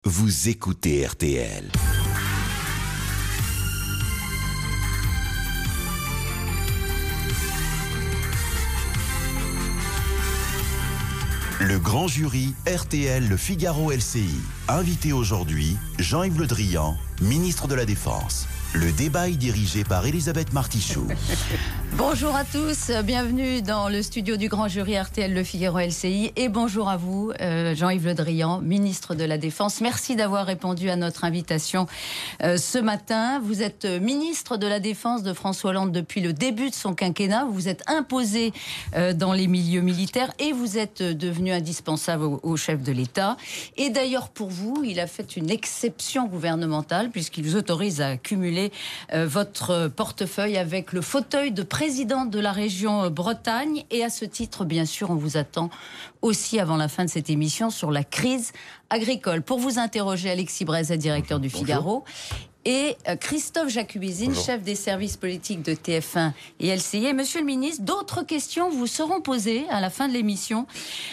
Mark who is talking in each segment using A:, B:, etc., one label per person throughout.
A: Vous écoutez RTL. Le grand jury RTL Le Figaro LCI. Invité aujourd'hui, Jean-Yves Le Drian, ministre de la Défense. Le débat est dirigé par Elisabeth Martichoux.
B: Bonjour à tous, bienvenue dans le studio du grand jury RTL Le Figaro LCI et bonjour à vous, Jean-Yves Le Drian, ministre de la Défense. Merci d'avoir répondu à notre invitation ce matin. Vous êtes ministre de la Défense de François Hollande depuis le début de son quinquennat. Vous vous êtes imposé dans les milieux militaires et vous êtes devenu indispensable au chef de l'État. Et d'ailleurs pour vous, il a fait une exception gouvernementale puisqu'il vous autorise à cumuler votre portefeuille avec le fauteuil de président de la région Bretagne. Et à ce titre, bien sûr, on vous attend aussi avant la fin de cette émission sur la crise agricole. Pour vous interroger, Alexis Brezet, directeur du Figaro, et Christophe Jacubizine, chef des services politiques de TF1 et LCI. Monsieur le ministre, d'autres questions vous seront posées à la fin de l'émission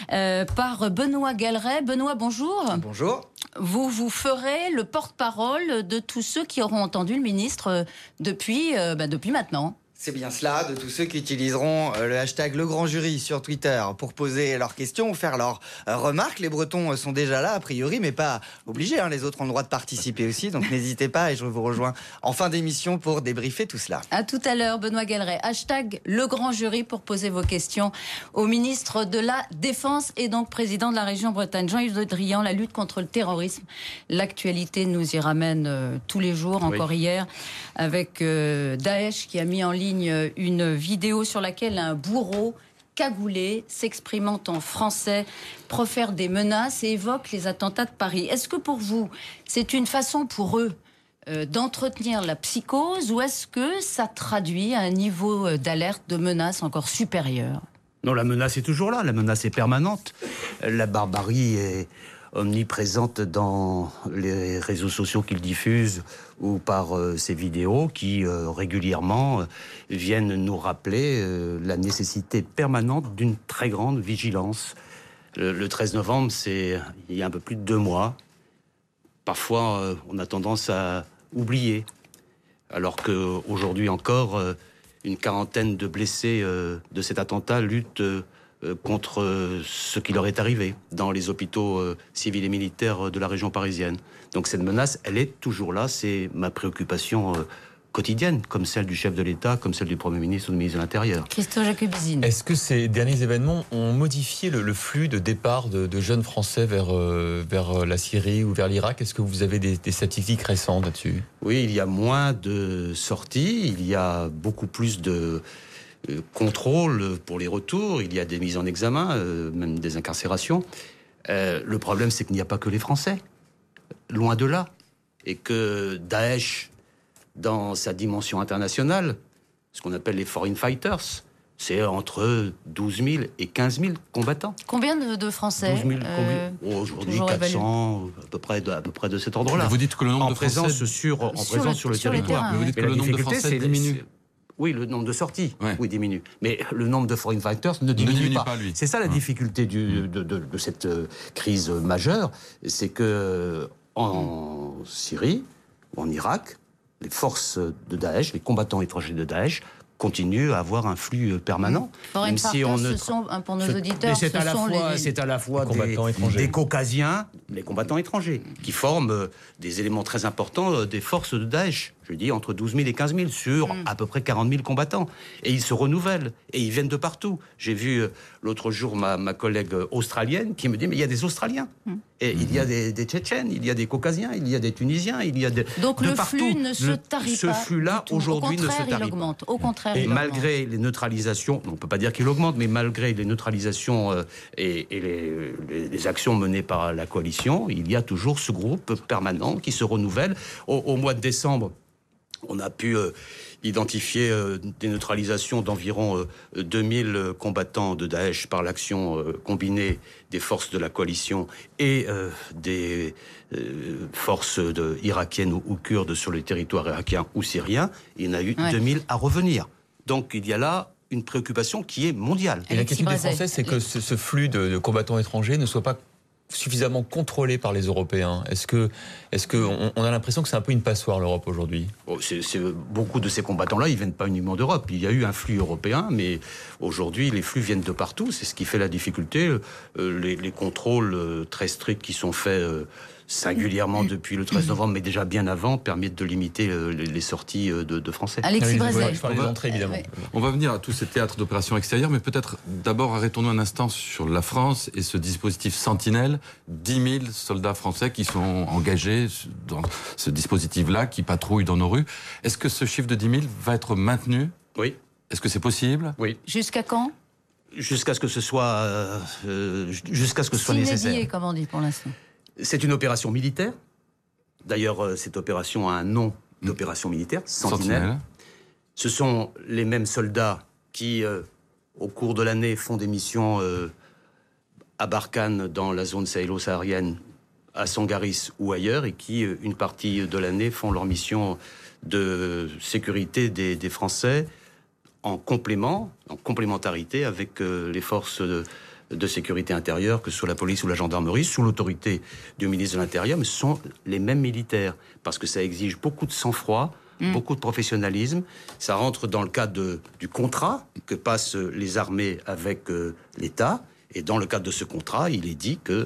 B: par Benoît Galeret. Benoît, bonjour.
C: Bonjour.
B: Vous ferez le porte-parole de tous ceux qui auront entendu le ministre depuis maintenant.
C: C'est bien cela, de tous ceux qui utiliseront le hashtag Le Grand Jury sur Twitter pour poser leurs questions ou faire leurs remarques. Les Bretons sont déjà là, a priori, mais pas obligés. Les autres ont le droit de participer aussi, donc n'hésitez pas et je vous rejoins en fin d'émission pour débriefer tout cela.
B: À tout à l'heure, Benoît Galeret. Hashtag Le Grand Jury pour poser vos questions au ministre de la Défense et donc président de la région Bretagne. Jean-Yves Le Drian, la lutte contre le terrorisme. L'actualité nous y ramène tous les jours, encore hier, avec Daesh qui a mis en ligne une vidéo sur laquelle un bourreau cagoulé, s'exprimant en français, profère des menaces et évoque les attentats de Paris. Est-ce que pour vous, c'est une façon pour eux d'entretenir la psychose ou est-ce que ça traduit un niveau d'alerte, de menace encore supérieur ?
D: Non, la menace est toujours là, la menace est permanente. La barbarie est omniprésente dans les réseaux sociaux qu'ils diffusent ou par ces vidéos qui régulièrement viennent nous rappeler la nécessité permanente d'une très grande vigilance. Le 13 novembre, c'est il y a un peu plus de 2 mois. Parfois, on a tendance à oublier, alors qu'aujourd'hui encore, une quarantaine de blessés de cet attentat luttent contre ce qui leur est arrivé dans les hôpitaux civils et militaires de la région parisienne. Donc cette menace, elle est toujours là, c'est ma préoccupation quotidienne, comme celle du chef de l'État, comme celle du Premier ministre ou du ministre de l'Intérieur.
B: Christophe Jacubizine.
E: Est-ce que ces derniers événements ont modifié le flux de départ de jeunes Français vers la Syrie ou vers l'Irak ? Est-ce que vous avez des statistiques récentes là-dessus ?
D: Oui, il y a moins de sorties, il y a beaucoup plus de contrôle pour les retours, il y a des mises en examen, même des incarcérations. Le problème, c'est qu'il n'y a pas que les Français, loin de là. Et que Daesh, dans sa dimension internationale, ce qu'on appelle les foreign fighters, c'est entre 12 000 et 15 000 combattants.
B: Combien de Français
D: 12 000, aujourd'hui 400, à peu près de cet ordre-là.
E: Mais vous dites que le nombre de
D: présence
E: Français...
D: sur le territoire.
E: Mais vous dites que le nombre de Français diminue.
D: Oui, le nombre de sorties diminue. Mais le nombre de foreign fighters ne diminue pas.
E: Lui.
D: C'est ça la difficulté de cette crise majeure. C'est que en Syrie ou en Irak, les forces de Daesh, les combattants étrangers de Daesh, continuent à avoir un flux permanent.
B: Même si ce sont, pour nos auditeurs,
D: c'est à la fois des Caucasiens, les combattants étrangers, qui forment des éléments très importants des forces de Daesh. Je dis entre 12 000 et 15 000 sur à peu près 40 000 combattants. Et ils se renouvellent. Et ils viennent de partout. J'ai vu l'autre jour ma collègue australienne qui me dit « Mais il y a des Australiens. Et il y a des Tchétchènes, il y a des Caucasiens, il y a des Tunisiens, il y a
B: Donc
D: de
B: le
D: partout.
B: flux ne se tarit pas.
D: Ce flux-là, aujourd'hui, ne se tarit pas.
B: Au contraire,
D: et malgré les neutralisations, on ne peut pas dire qu'il augmente, mais malgré les neutralisations et les actions menées par la coalition, il y a toujours ce groupe permanent qui se renouvelle. Au mois de décembre, on a pu identifier des neutralisations d'environ 2000 combattants de Daesh par l'action combinée des forces de la coalition et des forces irakiennes ou kurdes sur le territoire irakien ou syrien. Il y en a eu 2000 à revenir. Donc il y a là une préoccupation qui est mondiale.
E: Et la question des Français, c'est que ce flux de combattants étrangers ne soit pas suffisamment contrôlé par les Européens? Est-ce que on a l'impression que c'est un peu une passoire, l'Europe, aujourd'hui?
D: Beaucoup de ces combattants-là, ils viennent pas uniquement d'Europe. Il y a eu un flux européen, mais aujourd'hui, les flux viennent de partout. C'est ce qui fait la difficulté. Les contrôles très stricts qui sont faits singulièrement depuis le 13 novembre, mais déjà bien avant, permettent de limiter les sorties de Français.
B: Alexis Brézet.
E: Je parle des entrées, évidemment.
B: Ouais.
F: On va venir à tous ces théâtres d'opérations extérieures, mais peut-être d'abord arrêtons-nous un instant sur la France et ce dispositif Sentinelle. 10 000 soldats français qui sont engagés dans ce dispositif-là, qui patrouillent dans nos rues. Est-ce que ce chiffre de 10 000 va être maintenu?
D: Oui.
F: Est-ce que c'est possible?
D: Oui.
B: Jusqu'à quand?
D: Jusqu'à ce que ce soit, nécessaire.
B: Inédit, comme on dit pour l'instant.
D: C'est une opération militaire. D'ailleurs, cette opération a un nom d'opération militaire, Sentinelle. Ce sont les mêmes soldats qui, au cours de l'année, font des missions à Barkhane, dans la zone sahélo-saharienne, à Sangaris ou ailleurs, et qui, une partie de l'année, font leur mission de sécurité des Français en complémentarité avec les forces de sécurité intérieure, que ce soit la police ou la gendarmerie, sous l'autorité du ministre de l'Intérieur, mais ce sont les mêmes militaires, parce que ça exige beaucoup de sang-froid, beaucoup de professionnalisme. Ça rentre dans le cadre du contrat que passent les armées avec l'État, et dans le cadre de ce contrat, il est dit que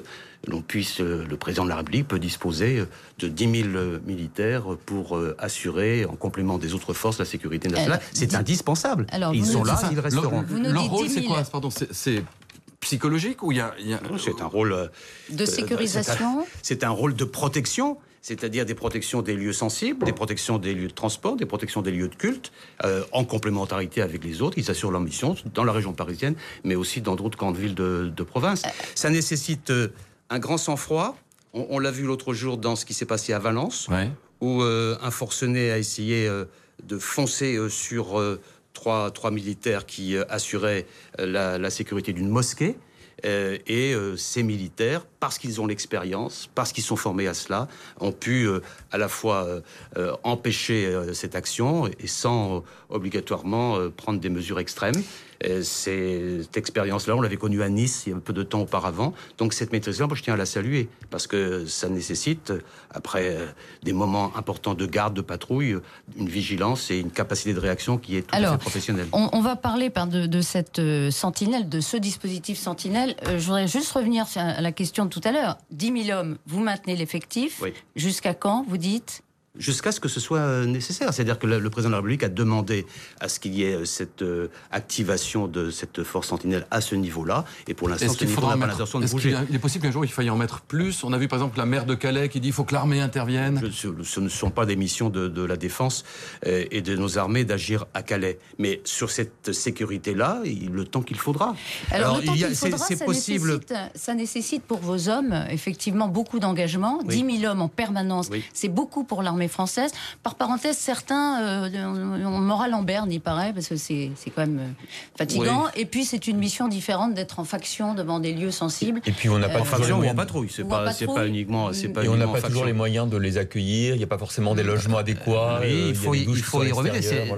D: le président de la République peut disposer de 10 000 militaires pour assurer, en complément des autres forces, la sécurité nationale. C'est indispensable.
B: Alors,
D: ils sont là, ils resteront.
F: Leur rôle, c'est quoi? Pardon, c'est psychologique ou il y a...
D: C'est un rôle
B: de sécurisation.
D: C'est un rôle de protection, c'est-à-dire des protections des lieux sensibles, des protections des lieux de transport, des protections des lieux de culte, en complémentarité avec les autres. Ils assurent leur mission dans la région parisienne, mais aussi dans d'autres grandes villes de province. Ça nécessite un grand sang-froid. On l'a vu l'autre jour dans ce qui s'est passé à Valence, où un forcené a essayé de foncer sur trois militaires qui assuraient la sécurité d'une mosquée. Et ces militaires, parce qu'ils ont l'expérience, parce qu'ils sont formés à cela, ont pu à la fois empêcher cette action et sans obligatoirement prendre des mesures extrêmes. Cette expérience-là, on l'avait connue à Nice il y a un peu de temps auparavant. Donc cette maîtrise-là, moi, je tiens à la saluer, parce que ça nécessite, après des moments importants de garde, de patrouille, une vigilance et une capacité de réaction qui est tout à fait professionnelle.
B: On va parler de cette sentinelle, de ce dispositif sentinelle. Je voudrais juste revenir sur la question de tout à l'heure. 10 000 hommes, vous maintenez l'effectif.
D: Oui.
B: Jusqu'à quand, vous dites ?
D: Jusqu'à ce que ce soit nécessaire. C'est-à-dire que le président de la République a demandé à ce qu'il y ait cette activation de cette force sentinelle à ce niveau-là. Et pour l'instant, ce niveau n'a pas l'intention de bouger.
F: Il est possible qu'un jour, il faille en mettre plus? On a vu par exemple la maire de Calais qui dit qu'il faut que l'armée intervienne.
D: Ce ne sont pas des missions de la défense et de nos armées d'agir à Calais. Mais sur cette sécurité-là, le temps qu'il faudra.
B: Alors le temps qu'il faudra, ça nécessite pour vos hommes, effectivement, beaucoup d'engagement. Oui. 10 000 hommes en permanence, oui. C'est beaucoup pour l'armée française. Par parenthèse, certains ont le moral en berne, il paraît, parce que c'est quand même fatigant. Oui. Et puis, c'est une mission différente d'être en faction devant des lieux sensibles.
E: Et puis, on n'a pas de
D: faction ou en patrouille. C'est pas uniquement.
E: Et on n'a pas toujours les moyens de les accueillir. Il n'y a pas forcément des logements adéquats.
D: Oui, il faut y revenir.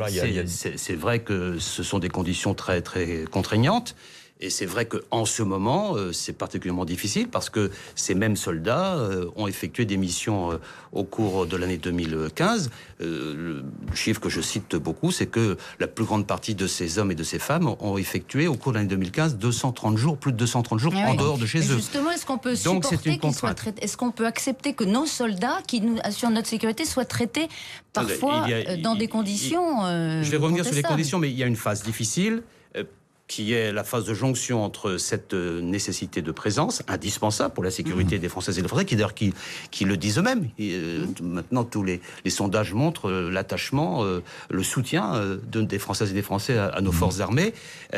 D: C'est vrai que ce sont des conditions très, très contraignantes. Et c'est vrai qu'en ce moment, c'est particulièrement difficile parce que ces mêmes soldats ont effectué des missions au cours de l'année 2015. Le chiffre que je cite beaucoup, c'est que la plus grande partie de ces hommes et de ces femmes ont effectué au cours de l'année 2015 230 jours, plus de 230 jours en dehors de chez eux.
B: Justement, est-ce qu'on peut supporter qu'ils soient traités? Est-ce qu'on peut accepter que nos soldats qui nous assurent notre sécurité soient traités parfois dans des conditions
D: je vais revenir sur les conditions, mais il y a une phase difficile qui est la phase de jonction entre cette nécessité de présence, indispensable pour la sécurité des Françaises et des Français, qui le disent eux-mêmes. Maintenant, tous les sondages montrent l'attachement, le soutien des Françaises et des Français à nos forces armées.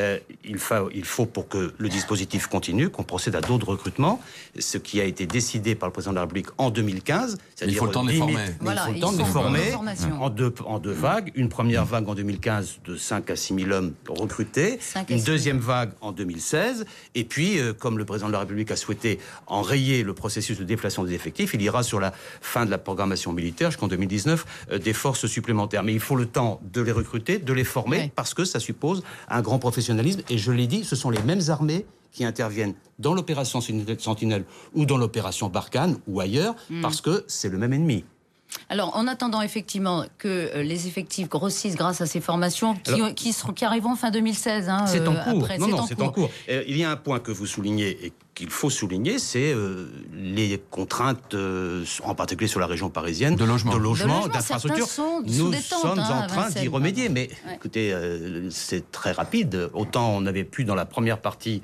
D: Il faut, pour que le dispositif continue, qu'on procède à d'autres recrutements, ce qui a été décidé par le président de la République en 2015.
F: Il faut le temps de les former.
B: Voilà,
D: il faut le temps de les former en deux vagues. Une première vague en 2015 de 5 à 6 000 hommes recrutés. Une deuxième vague en 2016, et puis, comme le président de la République a souhaité enrayer le processus de déflation des effectifs, il ira sur la fin de la programmation militaire jusqu'en 2019 des forces supplémentaires. Mais il faut le temps de les recruter, de les former, parce que ça suppose un grand professionnalisme, et je l'ai dit, ce sont les mêmes armées qui interviennent dans l'opération Sentinelle ou dans l'opération Barkhane ou ailleurs, parce que c'est le même ennemi.
B: Alors, en attendant effectivement que les effectifs grossissent grâce à ces formations qui arriveront fin 2016.
D: C'est en cours.
B: Après,
D: c'est en cours. Il y a un point que vous soulignez et qu'il faut souligner, c'est les contraintes, en particulier sur la région parisienne,
F: de logement,
D: d'infrastructures. Nous sommes en train d'y remédier. Mais écoutez, c'est très rapide. Autant on avait pu, dans la première partie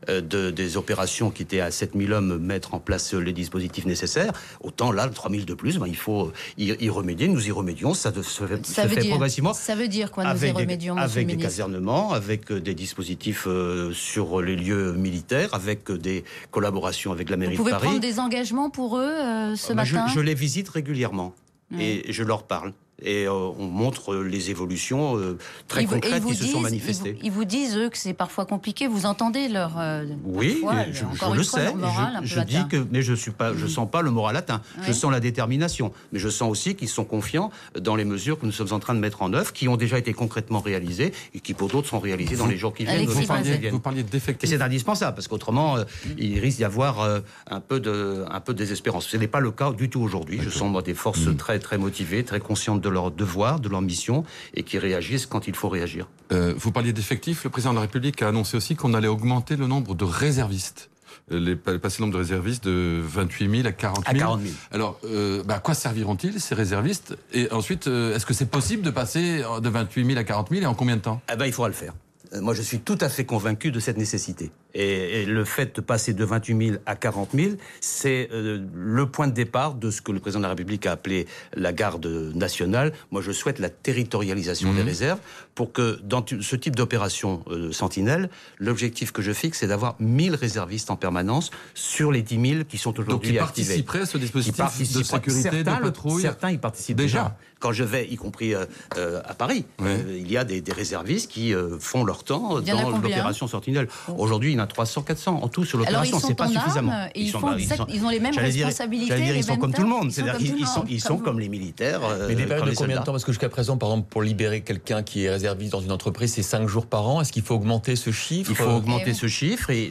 D: des opérations qui étaient à 7000 hommes, mettre en place les dispositifs nécessaires, autant là, 3000 de plus, il faut y remédier. Nous y remédions. Ça se fait progressivement.
B: Ça veut dire quoi, nous y remédions,
D: avec des casernements, avec des dispositifs sur les lieux militaires, avec des collaborations avec la mairie de Paris.
B: Vous pouvez prendre des engagements pour eux ce matin ?
D: Je les visite régulièrement et je leur parle. Et on montre les évolutions très concrètes qui se sont manifestées.
B: Ils vous disent, eux, que c'est parfois compliqué. Vous entendez leur...
D: oui, je le sais. Je dis que... Mais je sens pas le moral atteint. Je sens la détermination. Mais je sens aussi qu'ils sont confiants dans les mesures que nous sommes en train de mettre en œuvre, qui ont déjà été concrètement réalisées et qui, pour d'autres, sont réalisées dans les jours qui viennent.
F: Vous parliez d'effectifs.
D: Et c'est indispensable, parce qu'autrement, il risque d'y avoir un peu de désespérance. Ce n'est pas le cas du tout aujourd'hui. Je sens, moi, des forces très, très motivées, très conscientes de leur devoir, de leur mission, et qui réagissent quand il faut réagir.
F: Vous parliez d'effectifs. Le président de la République a annoncé aussi qu'on allait augmenter le nombre de réservistes. Passer le nombre de réservistes de 28 000 à 40 000.
D: À 40 000.
F: Alors, à quoi serviront-ils, ces réservistes ? Et ensuite, est-ce que c'est possible de passer de 28 000 à 40 000 et en combien de temps ?
D: Il faudra le faire. Moi, je suis tout à fait convaincu de cette nécessité. Et le fait de passer de 28 000 à 40 000, c'est le point de départ de ce que le président de la République a appelé la garde nationale. Moi, je souhaite la territorialisation des réserves pour que, dans ce type d'opération Sentinelle, l'objectif que je fixe, c'est d'avoir 1000 réservistes en permanence sur les 10 000 qui sont aujourd'hui activés.
F: Donc, ils participeraient à ce dispositif de sécurité, de patrouille ?
D: Certains y participent déjà. Quand je vais, y compris à Paris, il y a des réservistes qui font leur temps dans l'opération Sentinelle. Aujourd'hui, il y en a 300, 400 en tout sur l'opération. C'est pas suffisamment.
B: Ils ont les mêmes responsabilités.
D: Ils sont comme tout le monde. Ils sont comme les militaires.
E: Mais des périodes de combien de temps ? Parce que jusqu'à présent, par exemple, pour libérer quelqu'un qui est réserviste dans une entreprise, c'est 5 jours par an. Est-ce qu'il faut augmenter ce chiffre ?
D: Il faut augmenter ce chiffre et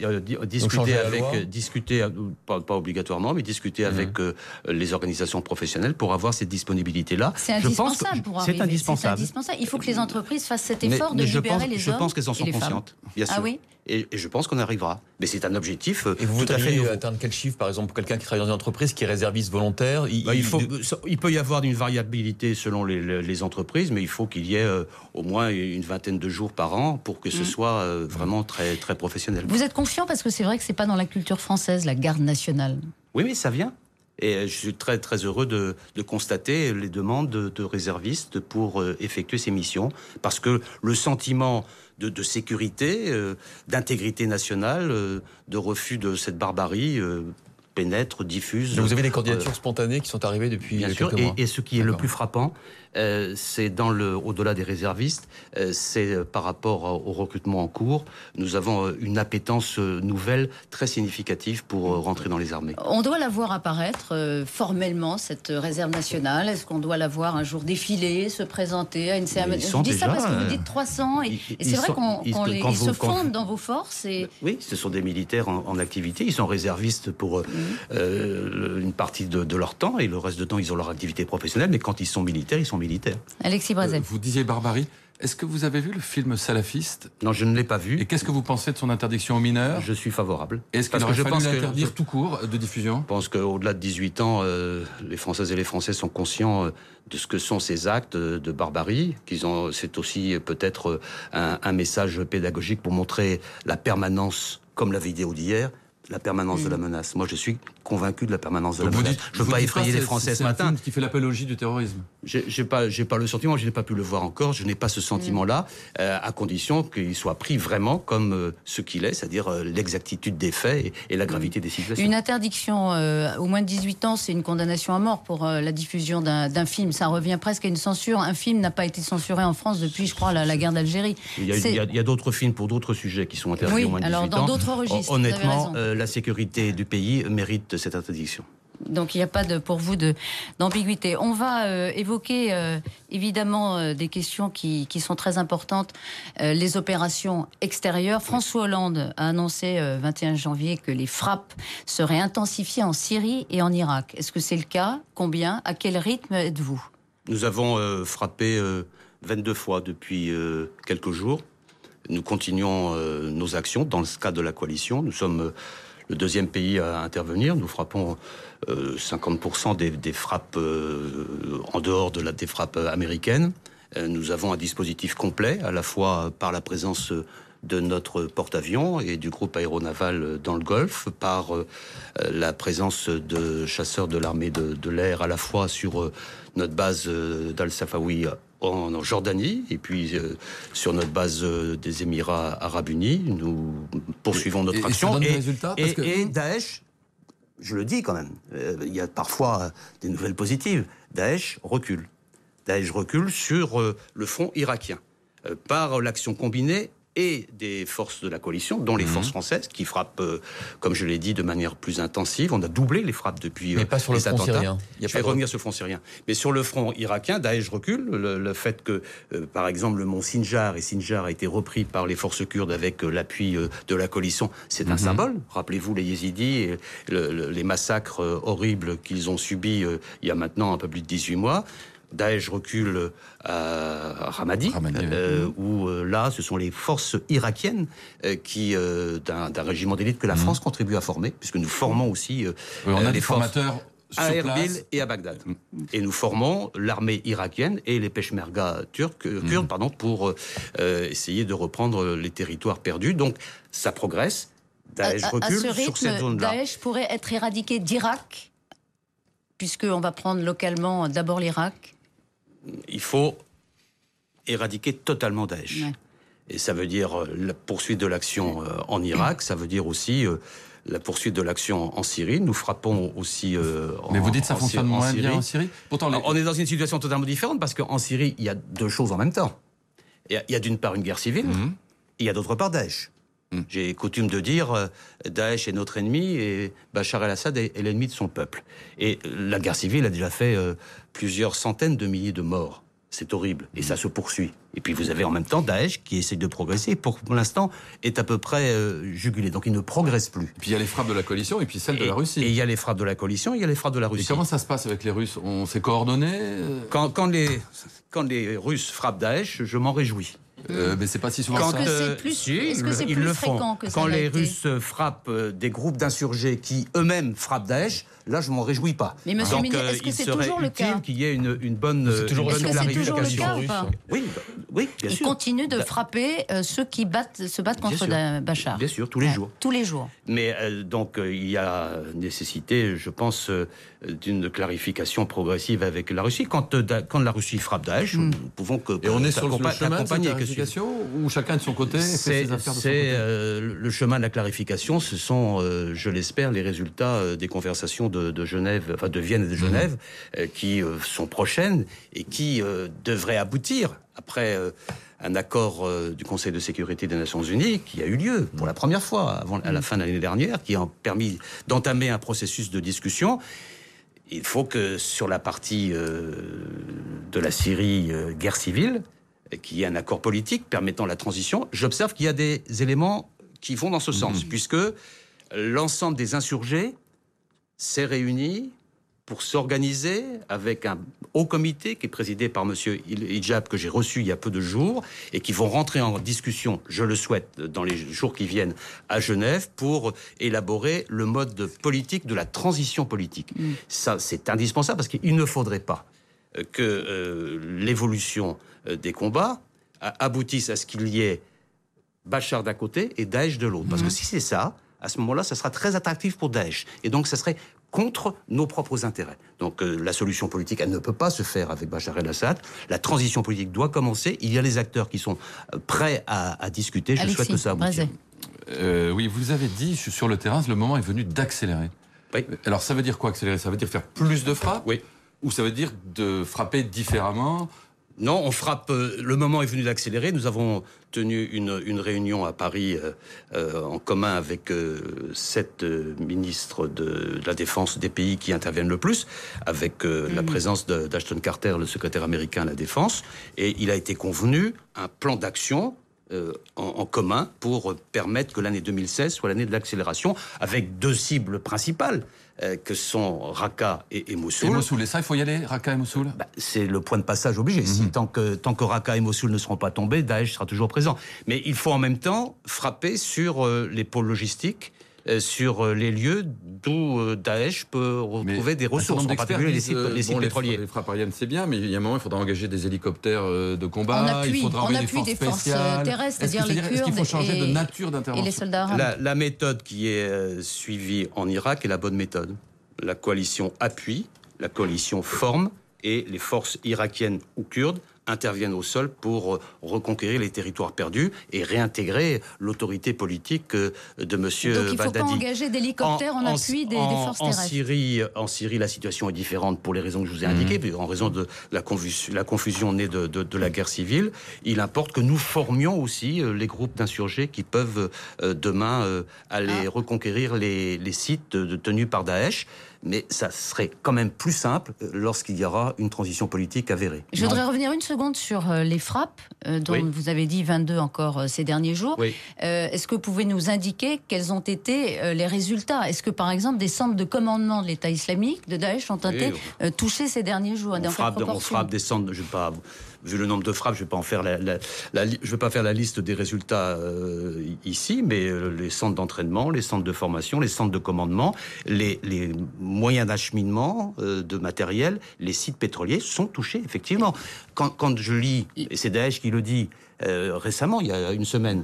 D: discuter, pas obligatoirement, mais discuter avec les organisations professionnelles pour avoir cette disponibilité-là.
B: C'est indispensable pour arriver.
D: C'est indispensable.
B: Il faut que les entreprises fassent cet effort de libérer les hommes.
D: Je pense qu'elles en sont conscientes, bien sûr.
B: Ah oui ?
D: Et je pense qu'on arrivera. Mais c'est un objectif
E: et vous
D: tout à fait nouveau.
E: Atteindre quel chiffre, par exemple, pour quelqu'un qui travaille dans une entreprise qui est réserviste volontaire
D: il peut y avoir une variabilité selon les entreprises, mais il faut qu'il y ait au moins une vingtaine de jours par an pour que ce soit vraiment très, très professionnel.
B: Vous êtes confiant parce que c'est vrai que c'est pas dans la culture française, la garde nationale.
D: Oui, mais ça vient. Et je suis très, très heureux de constater les demandes de réservistes pour effectuer ces missions, parce que le sentiment de sécurité, d'intégrité nationale, de refus de cette barbarie pénètre, diffuse.
E: Vous avez des candidatures spontanées qui sont arrivées depuis quelques mois.
D: Et ce qui est le plus frappant, c'est au-delà des réservistes, c'est par rapport au recrutement en cours. Nous avons une appétence nouvelle très significative pour rentrer dans les armées.
B: On doit la voir apparaître formellement, cette réserve nationale. Est-ce qu'on doit la voir un jour défiler, se présenter à une cérémonie ? Je dis ça parce que vous dites 300 et c'est vrai qu'ils se fondent dans vos forces.
D: Oui, ce sont des militaires en activité. Ils sont réservistes pour une partie de leur temps et le reste de temps, ils ont leur activité professionnelle. Mais quand ils sont militaires, ils sont militaires.
B: Alexis Brazel.
F: Vous disiez barbarie. Est-ce que vous avez vu le film Salafiste ?
D: Non, je ne l'ai pas vu.
F: Et qu'est-ce que vous pensez de son interdiction aux mineurs ?
D: Je suis favorable.
F: Est-ce qu'il aurait fallu l'interdire tout court de diffusion ?
D: Je pense qu'au-delà de 18 ans, les Françaises et les Français sont conscients de ce que sont ces actes de barbarie. C'est aussi peut-être un message pédagogique pour montrer la permanence, comme la vidéo d'hier, la permanence de la menace. Moi, je suis convaincu de la permanence de la menace. Je ne veux pas effrayer les Français ce matin.
F: C'est un film qui fait l'apologie du terrorisme.
D: J'ai pas le sentiment, je n'ai pas pu le voir encore, je n'ai pas ce sentiment-là, à condition qu'il soit pris vraiment comme ce qu'il est, c'est-à-dire l'exactitude des faits et la gravité des situations.
B: Une interdiction au moins de 18 ans, c'est une condamnation à mort pour la diffusion d'un film. Ça revient presque à une censure. Un film n'a pas été censuré en France depuis, je crois, la guerre d'Algérie.
D: Il y a d'autres films pour d'autres sujets qui sont interdits au moins de 18 ans.
B: Alors dans d'autres registres.
D: Honnêtement, la sécurité du pays mérite cette interdiction.
B: Donc il n'y a pas pour vous d'ambiguïté. On va évoquer évidemment des questions qui sont très importantes. Les opérations extérieures. François Hollande a annoncé 21 janvier que les frappes seraient intensifiées en Syrie et en Irak. Est-ce que c'est le cas? Combien? À quel rythme êtes-vous?
D: Nous avons frappé 22 fois depuis quelques jours. Nous continuons nos actions dans le cadre de la coalition. Nous sommes le deuxième pays à intervenir. Nous frappons 50% des frappes en dehors des frappes américaines. Nous avons un dispositif complet, à la fois par la présence de notre porte-avions et du groupe aéronaval dans le Golfe, par la présence de chasseurs de l'armée de l'air, à la fois sur notre base d'Al-Safawi en Jordanie, et puis sur notre base des Émirats Arabes Unis. Nous poursuivons notre action.
F: Ça donne des résultats, parce que...
D: et Daesh, je le dis quand même, il y a parfois des nouvelles positives. Daesh recule. Daesh recule sur le front irakien, par l'action combinée et des forces de la coalition, dont les forces françaises, qui frappent, comme je l'ai dit, de manière plus intensive. On a doublé les frappes depuis
E: mais pas sur
D: les
E: le front
D: attentats.
E: syrien.
D: Je vais revenir sur le front syrien. Mais sur le front irakien, Daesh recule. Le fait que, par exemple, le mont Sinjar a été repris par les forces kurdes avec l'appui de la coalition, c'est un symbole. Rappelez-vous les Yézidis et les massacres horribles qu'ils ont subis il y a maintenant un peu plus de 18 mois. Daesh recule à Ramadi, où là, ce sont les forces irakiennes d'un régiment d'élite que la France contribue à former, puisque nous formons aussi
F: on a
D: les
F: des
D: forces
F: formateurs
D: à
F: sur
D: Erbil
F: place
D: et à Bagdad. Et nous formons l'armée irakienne et les peshmerga kurdes pour essayer de reprendre les territoires perdus. Donc ça progresse. Daesh recule
B: ce rythme,
D: sur cette zone-là.
B: Daesh pourrait être éradiqué d'Irak, puisqu'on va prendre localement d'abord l'Irak.
D: Il faut éradiquer totalement Daesh. Ouais. Et ça veut dire la poursuite de l'action en Irak, ça veut dire aussi la poursuite de l'action en Syrie. Nous frappons aussi
F: Mais vous dites que ça fonctionne moins bien en Syrie?
D: Pourtant, on est dans une situation totalement différente, parce qu'en Syrie, il y a deux choses en même temps. Il y a d'une part une guerre civile, et il y a d'autre part Daesh. J'ai coutume de dire Daesh est notre ennemi et Bachar el-Assad est l'ennemi de son peuple. Et la guerre civile a déjà fait plusieurs centaines de milliers de morts. C'est horrible. Et ça se poursuit. Et puis vous avez en même temps Daesh qui essaie de progresser et pour l'instant est à peu près jugulé. Donc il ne progresse plus.
F: Et puis il y a les frappes de la coalition et puis celles de la Russie.
D: Et il y a les frappes de la coalition et il y a les frappes de la Russie.
F: Et comment ça se passe avec les Russes? On s'est coordonnés
D: quand les Russes frappent Daesh, je m'en réjouis.
F: Mais c'est pas si souvent ça.
B: Est-ce que c'est plus fréquent que ça?
D: Quand les Russes frappent des groupes d'insurgés qui eux-mêmes frappent Daesh, là je m'en réjouis pas.
B: Mais monsieur Minier, est-ce que c'est toujours le cas?
D: Qu'il y ait une bonne clarification. Oui, bien sûr.
B: Ils continuent de frapper ceux qui se battent contre Bachar.
D: Bien sûr, tous les jours.
B: Tous les jours.
D: Mais donc il y a nécessité, je pense, d'une clarification progressive avec la Russie. Quand la Russie frappe Daesh, nous pouvons
F: et on est sur le chemin de
D: clarification
F: où chacun de son côté fait ses affaires de son côté.
D: Le chemin de la clarification, ce sont, je l'espère, les résultats des conversations de Genève, enfin de Vienne et de Genève, qui sont prochaines et qui devraient aboutir après un accord du Conseil de sécurité des Nations Unies qui a eu lieu pour la première fois à la fin de l'année dernière, qui a permis d'entamer un processus de discussion. Il faut que sur la partie de la Syrie, guerre civile, qu'il y ait un accord politique permettant la transition. J'observe qu'il y a des éléments qui vont dans ce sens, puisque l'ensemble des insurgés s'est réuni pour s'organiser avec un haut comité qui est présidé par M. Hijab, que j'ai reçu il y a peu de jours, et qui vont rentrer en discussion, je le souhaite, dans les jours qui viennent à Genève, pour élaborer le mode politique de la transition politique. Ça, c'est indispensable, parce qu'il ne faudrait pas que l'évolution des combats aboutisse à ce qu'il y ait Bachar d'un côté et Daesh de l'autre. Parce que si c'est ça, à ce moment-là, ça sera très attractif pour Daesh. Et donc, ça serait contre nos propres intérêts. Donc, la solution politique, elle ne peut pas se faire avec Bachar el-Assad. La transition politique doit commencer. Il y a les acteurs qui sont prêts à discuter. Je souhaite que ça aboutisse.
F: Oui, vous avez dit, sur le terrain, le moment est venu d'accélérer.
D: Oui.
F: Alors, ça veut dire quoi, accélérer? Ça veut dire faire plus de frappes?
D: Oui.
F: Ou ça veut dire de frapper différemment,
D: Non, on frappe. Le moment est venu d'accélérer. Nous avons tenu une réunion à Paris en commun avec 7 ministres de la Défense des pays qui interviennent le plus, avec la présence d'Ashton Carter, le secrétaire américain à la Défense. Et il a été convenu un plan d'action en commun pour permettre que l'année 2016 soit l'année de l'accélération, avec 2 cibles principales. Que sont Raqqa et Mossoul.
F: Et Mossoul, et ça, il faut y aller, Raqqa et Mossoul?
D: C'est le point de passage obligé. Si, tant que Raqqa et Mossoul ne seront pas tombés, Daesh sera toujours présent. Mais il faut en même temps frapper sur les pôles logistiques, sur les lieux d'où Daesh peut retrouver des ressources, en particulier les sites pétroliers.
F: Les frappes aériennes, c'est bien, mais il y a un moment, il faudra engager des hélicoptères de combat, il faudra envoyer des forces spéciales.
B: Terrestres,
F: c'est-à-dire les Kurdes. Est-ce qu'il faut changer de nature d'intervention?
B: Et les soldats arabes.
D: La méthode qui est suivie en Irak est la bonne méthode. La coalition appuie, la coalition forme, et les forces irakiennes ou kurdes interviennent au sol pour reconquérir les territoires perdus et réintégrer l'autorité politique de M. Baghdadi.
B: Donc il ne faut pas engager d'hélicoptères en appui des forces terrestres.
D: En Syrie, la situation est différente pour les raisons que je vous ai indiquées, en raison de la confusion née de la guerre civile. Il importe que nous formions aussi les groupes d'insurgés qui peuvent demain aller reconquérir les sites tenus par Daesh. Mais ça serait quand même plus simple lorsqu'il y aura une transition politique avérée.
B: Je voudrais revenir une seconde sur les frappes, dont vous avez dit 22 encore ces derniers jours.
D: Oui.
B: Est-ce que vous pouvez nous indiquer quels ont été les résultats? Est-ce que, par exemple, des centres de commandement de l'État islamique, de Daesh, ont été touchés ces derniers jours?
D: On frappe des centres, je ne vais pas... Vu le nombre de frappes, je ne vais pas en faire je vais pas faire la liste des résultats ici, mais les centres d'entraînement, les centres de formation, les centres de commandement, les moyens d'acheminement de matériel, les sites pétroliers sont touchés, effectivement. Quand je lis, et c'est Daesh qui le dit, récemment, il y a une semaine,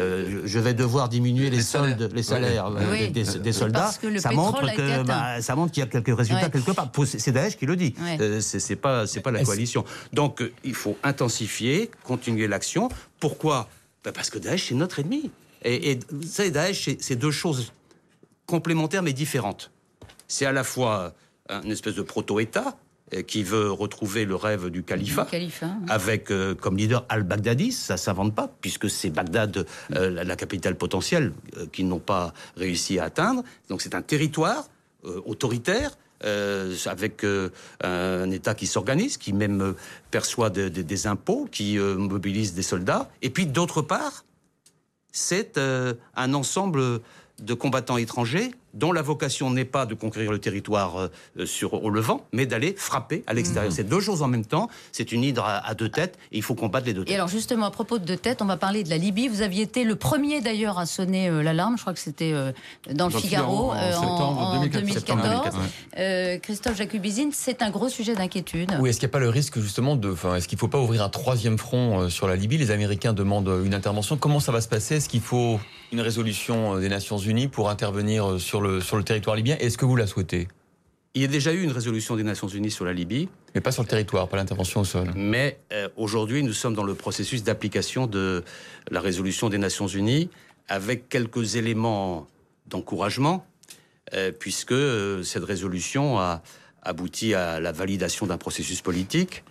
D: je vais devoir diminuer les salaires des soldats. Ça montre qu'il y a quelques résultats quelque part. C'est Daesh qui le dit. C'est pas la coalition. Donc il faut intensifier, continuer l'action. Pourquoi? Parce que Daesh c'est notre ennemi. Et vous savez, Daesh c'est 2 choses complémentaires mais différentes. C'est à la fois une espèce de proto-État qui veut retrouver le rêve du califat, avec comme leader al-Baghdadi, ça ne s'invente pas, puisque c'est Bagdad, la capitale potentielle, qu'ils n'ont pas réussi à atteindre. Donc c'est un territoire autoritaire, avec un État qui s'organise, qui même perçoit des impôts, qui mobilise des soldats. Et puis d'autre part, c'est un ensemble de combattants étrangers dont la vocation n'est pas de conquérir le territoire au Levant, mais d'aller frapper à l'extérieur. C'est 2 choses en même temps, c'est une hydre à 2 têtes, et il faut combattre les 2 têtes.
B: Et alors justement, à propos de 2 têtes, on va parler de la Libye. Vous aviez été le premier d'ailleurs à sonner l'alarme, je crois que c'était dans le Figaro, en 2014. Christophe Jacubizine, c'est un gros sujet d'inquiétude.
E: Oui, est-ce qu'il n'y a pas le risque justement est-ce qu'il ne faut pas ouvrir un 3e front sur la Libye? Les Américains demandent une intervention. Comment ça va se passer? Est-ce qu'il faut une résolution des Nations Unies pour intervenir sur le territoire libyen? Est-ce que vous la souhaitez?
D: Il y a déjà eu une résolution des Nations Unies sur la Libye.
E: Mais pas sur le territoire, pas l'intervention au sol.
D: Mais aujourd'hui, nous sommes dans le processus d'application de la résolution des Nations Unies, avec quelques éléments d'encouragement, puisque cette résolution a abouti à la validation d'un processus politique,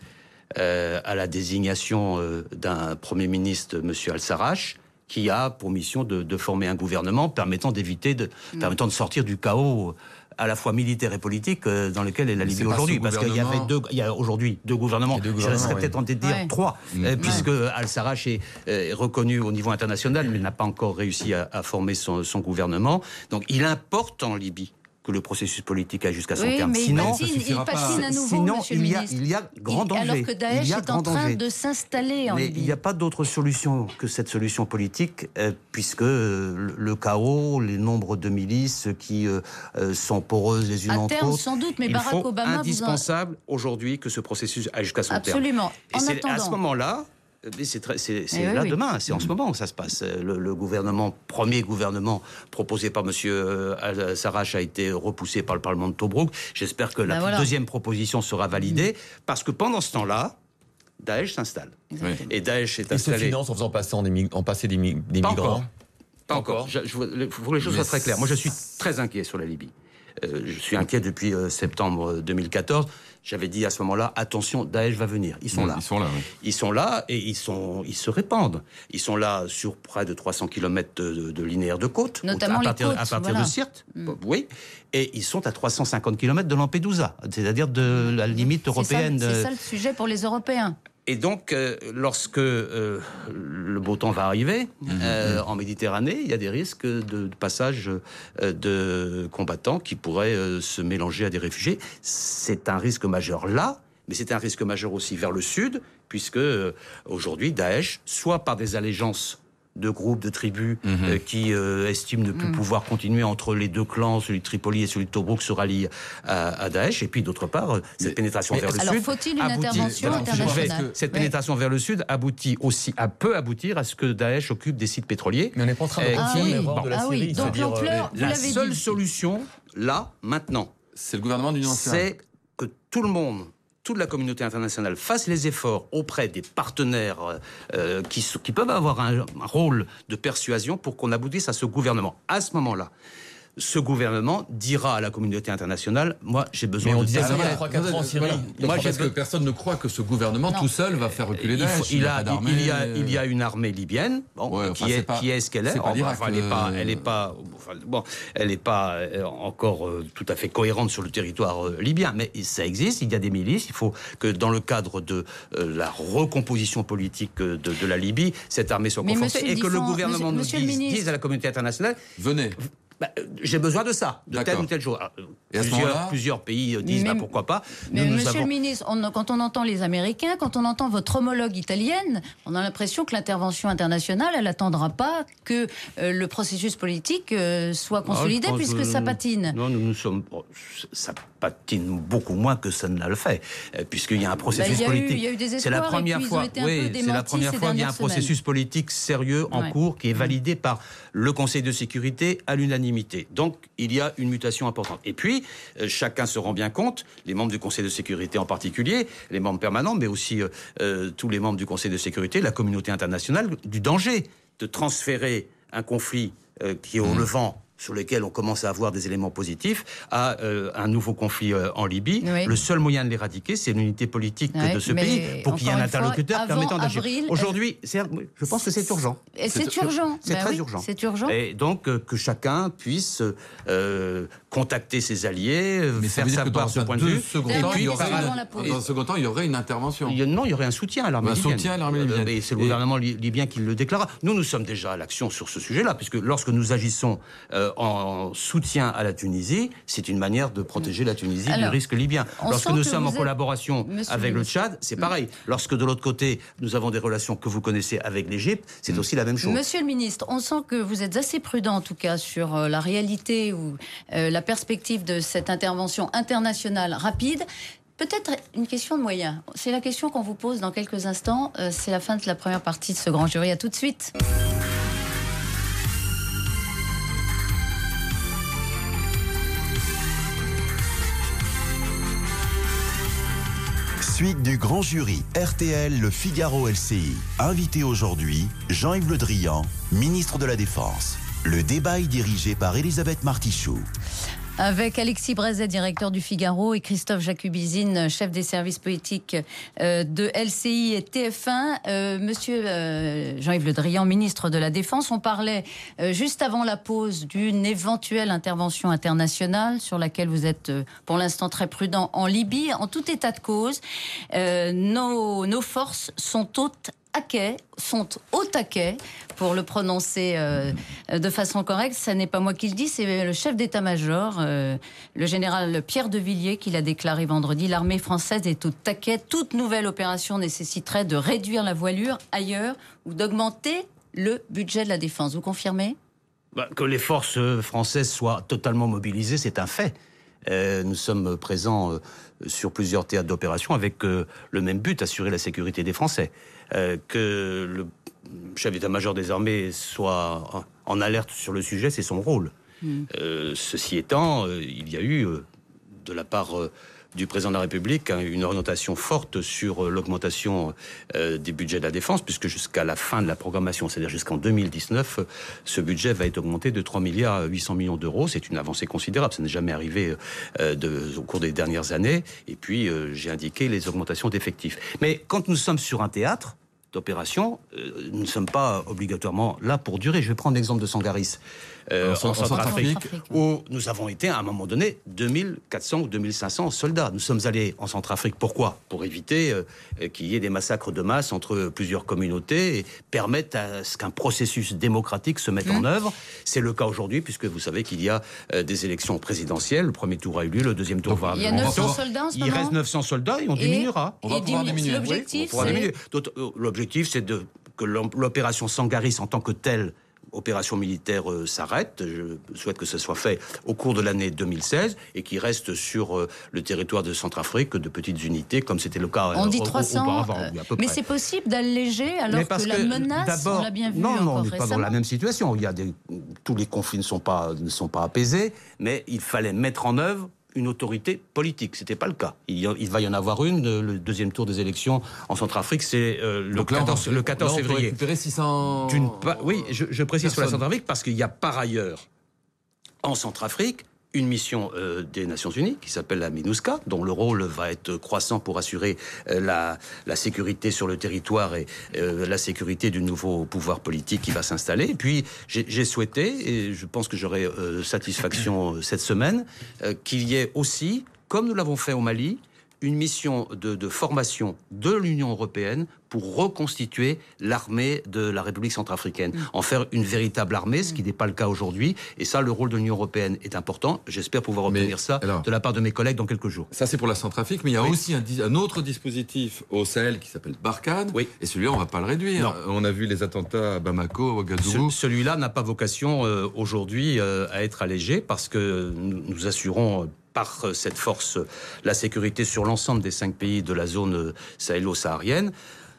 D: à la désignation d'un Premier ministre, M. Al-Sarrach, qui a pour mission de former un gouvernement permettant de sortir du chaos à la fois militaire et politique dans lequel est la Libye aujourd'hui. Parce qu'il y a aujourd'hui 2 gouvernements. Je serais peut-être tenté de dire 3, puisque Al-Sarrach est reconnu au niveau international, mais n'a pas encore réussi à former son gouvernement. Donc il importe en Libye que le processus politique aille jusqu'à son terme.
B: Mais
D: sinon,
B: il patine à nouveau, monsieur le ministre.
D: Il y a grand danger.
B: Alors que Daesh est en train de s'installer en Libye.
D: Mais il n'y a pas d'autre solution que cette solution politique, puisque le chaos, les nombres de milices qui sont poreuses les unes entre autres. À terme,
B: sans doute, mais Barack Obama...
D: Il faut indispensable aujourd'hui que ce processus aille jusqu'à son terme.
B: Absolument.
D: Et c'est à ce moment-là... C'est là demain, c'est en ce moment que ça se passe. Le gouvernement, premier gouvernement proposé par M. Al-Sarrach a été repoussé par le Parlement de Tobrouk. J'espère que la deuxième proposition sera validée, parce que pendant ce temps-là, Daesh s'installe. Et Daesh est installé...
E: Et se finance en faisant passer des migrants?
D: Pas encore. Il faut que les choses soient très claires. Moi, je suis très inquiet sur la Libye. je suis inquiet depuis septembre 2014. J'avais dit à ce moment-là, attention, Daesh va venir. Ils sont là.
F: Ils sont là, oui.
D: Ils sont là et ils se répandent. Ils sont là sur près de 300 km de linéaire de côte.
B: Notamment
D: à partir
B: les côtes,
D: de Sirte, oui. Et ils sont à 350 km de Lampedusa, c'est-à-dire de la limite européenne.
B: C'est ça le sujet pour les Européens.
D: Et donc, lorsque le beau temps va arriver en Méditerranée, il y a des risques de passage de combattants qui pourraient se mélanger à des réfugiés. C'est un risque majeur là, mais c'est un risque majeur aussi vers le sud, puisque aujourd'hui, Daesh, soit par des allégeances de groupes, de tribus qui estiment ne plus pouvoir continuer entre les deux clans, celui de Tripoli et celui de Tobrouk, se rallient à Daesh. Et puis d'autre part, cette pénétration vers le
B: alors,
D: sud...
B: faut-il une intervention internationale?
D: Cette pénétration vers le sud peut aboutir à ce que Daesh occupe des sites pétroliers.
E: Mais on n'est pas en train de continuer à voir de la Syrie.
B: Donc l'ampleur, vous
D: La
B: l'avez
D: seule
B: dit.
D: solution, là, maintenant,
F: C'est le gouvernement d'union nationale.
D: c'est que tout le monde, toute la communauté internationale fasse les efforts auprès des partenaires qui peuvent avoir un rôle de persuasion pour qu'on aboutisse à ce gouvernement. À ce moment-là, ce gouvernement dira à la communauté internationale, moi j'ai besoin
E: Mais on
D: de
E: disait
D: ça.
E: ça il y a 3-4 ans en Syrie.
D: Moi,
F: Parce que personne ne croit que ce gouvernement tout seul va faire reculer Daesh.
D: Il
F: y
D: y a une armée libyenne qui est ce qu'elle est.
F: C'est pas l'Irak,
D: Elle n'est pas encore tout à fait cohérente sur le territoire libyen, mais ça existe. Il y a des milices. Il faut que dans le cadre de la recomposition politique de la Libye, cette armée soit confortée et que le gouvernement nous dise à la communauté internationale.
F: Venez.
D: J'ai besoin de ça, de telle ou telle chose. Plusieurs pays disent pourquoi pas.
B: Mais monsieur le ministre, quand on entend les Américains, quand on entend votre homologue italienne, on a l'impression que l'intervention internationale, elle n'attendra pas que le processus politique soit consolidé, puisque ça patine.
D: Non, ça patine beaucoup moins que ça ne le fait, puisqu'il y a un processus politique.
B: Il y a eu des espoirs,
D: c'est la première fois qu'il y a un processus politique sérieux en cours qui est validé par le Conseil de sécurité à l'unanimité. Donc, il y a une mutation importante. Et puis, chacun se rend bien compte, les membres du Conseil de sécurité en particulier, les membres permanents, mais aussi tous les membres du Conseil de sécurité, la communauté internationale, du danger de transférer un conflit qui est au Levant, sur lesquels on commence à avoir des éléments positifs, à un nouveau conflit en Libye. Oui. Le seul moyen de l'éradiquer, c'est l'unité politique de ce pays, pour qu'il y ait un interlocuteur permettant d'agir. Aujourd'hui, je pense que c'est urgent.
B: C'est urgent.
D: C'est très urgent.
B: C'est urgent.
D: Et donc, que chacun puisse contacter ses alliés, faire savoir ce point de vue.
F: Dans un second temps, il y aurait une intervention.
D: Non, il y aurait un soutien à l'armée libyenne.
F: Soutien à l'armée libyenne.
D: C'est le gouvernement libyen qui le déclarera. Nous sommes déjà à l'action sur ce sujet-là, puisque lorsque nous agissons en soutien à la Tunisie, c'est une manière de protéger la Tunisie du risque libyen. Lorsque nous sommes en collaboration avec le Tchad, c'est pareil. Lorsque de l'autre côté, nous avons des relations que vous connaissez avec l'Égypte, c'est aussi la même chose.
B: Monsieur le ministre, on sent que vous êtes assez prudent, en tout cas, sur la réalité ou la perspective de cette intervention internationale rapide. Peut-être une question de moyens. C'est la question qu'on vous pose dans quelques instants. C'est la fin de la première partie de ce grand jury. À tout de suite.
A: Suite du grand jury RTL Le Figaro LCI. Invité aujourd'hui, Jean-Yves Le Drian, ministre de la Défense. Le débat est dirigé par Elisabeth Martichoux.
B: Avec Alexis Brézet, directeur du Figaro, et Christophe Jacubizine, chef des services politiques de LCI et TF1. Monsieur Jean-Yves Le Drian, ministre de la Défense, on parlait juste avant la pause d'une éventuelle intervention internationale sur laquelle vous êtes pour l'instant très prudent en Libye. En tout état de cause, nos forces sont au taquet, pour le prononcer de façon correcte. Ce n'est pas moi qui le dis, c'est le chef d'état-major, le général Pierre de Villiers, qui l'a déclaré vendredi. L'armée française est au taquet. Toute nouvelle opération nécessiterait de réduire la voilure ailleurs ou d'augmenter le budget de la défense. Vous confirmez ?
D: Que les forces françaises soient totalement mobilisées, c'est un fait. Nous sommes présents sur plusieurs théâtres d'opération avec le même but, assurer la sécurité des Français. Que le chef d'état-major des armées soit en alerte sur le sujet, c'est son rôle. Ceci étant, il y a eu, de la part du président de la République une orientation forte sur l'augmentation des budgets de la défense, puisque jusqu'à la fin de la programmation, c'est-à-dire jusqu'en 2019, ce budget va être augmenté de 3 milliards 800 millions d'euros. C'est une avancée considérable, ça n'est jamais arrivé au cours des dernières années. Et puis, j'ai indiqué les augmentations d'effectifs. Mais quand nous sommes sur un théâtre d'opération, nous ne sommes pas obligatoirement là pour durer. Je vais prendre l'exemple de Sangaris. En Centrafrique, où nous avons été à un moment donné 2400 ou 2500 soldats. Nous sommes allés en Centrafrique. Pourquoi ? Pour éviter qu'il y ait des massacres de masse entre plusieurs communautés et permettre à ce qu'un processus démocratique se mette en œuvre. C'est le cas aujourd'hui, puisque vous savez qu'il y a des élections présidentielles. Le premier tour a eu lieu, le deuxième tour va...
B: Il y a 900 soldats en ce moment.
D: Il reste 900 soldats et on diminuera.
E: On va pouvoir diminuer.
B: L'objectif,
D: L'objectif, c'est que l'opération Sangaris en tant que telle opération militaire s'arrête. Je souhaite que ce soit fait au cours de l'année 2016 et qu'il reste sur le territoire de Centrafrique de petites unités, comme c'était le cas
B: on dit 300,
D: auparavant. À peu
B: mais
D: près.
B: c'est possible d'alléger alors que la menace, on l'a bien vu
D: non,
B: encore
D: on n'est pas dans la même situation. Tous les conflits ne sont pas apaisés, mais il fallait mettre en œuvre une autorité politique. C'était pas le cas. Il va y en avoir une. Le deuxième tour des élections en Centrafrique, c'est le 14 février.
F: On peut récupérer 600...
D: Oui, je précise sur la Centrafrique parce qu'il y a par ailleurs en Centrafrique une mission des Nations Unies qui s'appelle la MINUSCA, dont le rôle va être croissant pour assurer la sécurité sur le territoire et la sécurité du nouveau pouvoir politique qui va s'installer. Et puis, j'ai souhaité, et je pense que j'aurai satisfaction cette semaine, qu'il y ait aussi, comme nous l'avons fait au Mali, une mission de formation de l'Union européenne pour reconstituer l'armée de la République centrafricaine. En faire une véritable armée, ce qui n'est pas le cas aujourd'hui. Et ça, le rôle de l'Union européenne est important. J'espère pouvoir obtenir de la part de mes collègues dans quelques jours.
F: Ça, c'est pour la Centrafrique, mais il y a aussi un autre dispositif au Sahel qui s'appelle Barkhane.
D: Oui.
F: Et celui-là, on ne va pas le réduire.
D: Non.
F: On a vu les attentats à Bamako, à Ouagadougou.
D: Celui-là n'a pas vocation aujourd'hui à être allégé parce que nous assurons par cette force la sécurité sur l'ensemble des 5 pays de la zone sahélo-saharienne.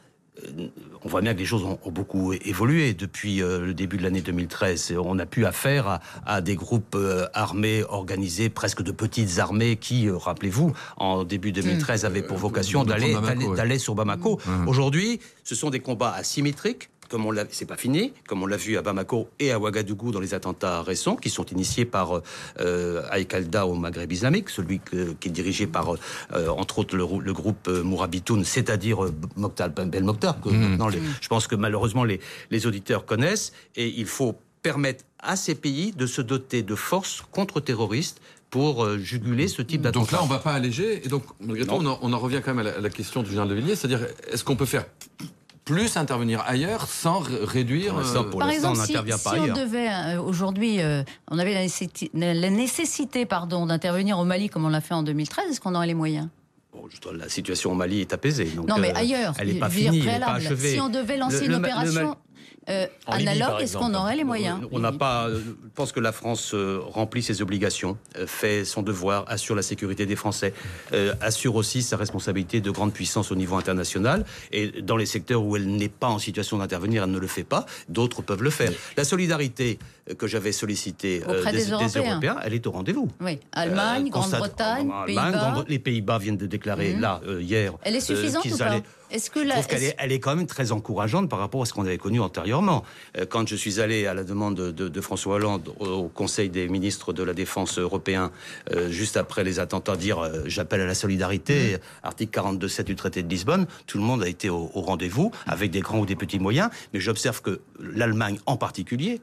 D: On voit bien que les choses ont beaucoup évolué depuis le début de l'année 2013. On a pu affaire à des groupes armés organisés, presque de petites armées qui, rappelez-vous, en début 2013 avaient pour vocation d'aller sur Bamako. Aujourd'hui, ce sont des combats asymétriques. C'est pas fini, comme on l'a vu à Bamako et à Ouagadougou dans les attentats récents, qui sont initiés par Al-Qaïda au Maghreb islamique, celui qui est dirigé par, entre autres, le groupe Mourabitoun, c'est-à-dire Mokhtar Belmokhtar, que maintenant, je pense que malheureusement les auditeurs connaissent, et il faut permettre à ces pays de se doter de forces contre-terroristes pour juguler ce type d'attentat.
F: Donc là, on ne va pas alléger, et donc, malgré tout, on en revient quand même à la question du général de Villiers, c'est-à-dire, est-ce qu'on peut faire plus intervenir ailleurs sans réduire...
B: Par exemple, si on devait aujourd'hui, on avait la nécessité d'intervenir au Mali comme on l'a fait en 2013, est-ce qu'on aurait les moyens ?
D: La situation au Mali est apaisée. Donc,
B: non, mais ailleurs,
D: elle n'est pas finie, elle n'est pas achevée.
B: Si on devait lancer une opération... analogue, est-ce qu'on aurait les moyens ?
D: On n'a pas. Je pense que la France remplit ses obligations, fait son devoir, assure la sécurité des Français, assure aussi sa responsabilité de grande puissance au niveau international. Et dans les secteurs où elle n'est pas en situation d'intervenir, elle ne le fait pas. D'autres peuvent le faire. La solidarité que j'avais sollicitée des Européens, elle est au rendez-vous.
B: Oui, Allemagne, Grande-Bretagne, Pays-Bas.
D: Les Pays-Bas viennent de déclarer hier.
B: Elle est suffisante ou pas ?
D: Je trouve qu'elle est quand même très encourageante par rapport à ce qu'on avait connu antérieurement. Quand je suis allé à la demande de François Hollande au Conseil des ministres de la Défense européen, juste après les attentats, dire j'appelle à la solidarité, article 42.7 du traité de Lisbonne, tout le monde a été au rendez-vous, avec des grands ou des petits moyens, mais j'observe que l'Allemagne en particulier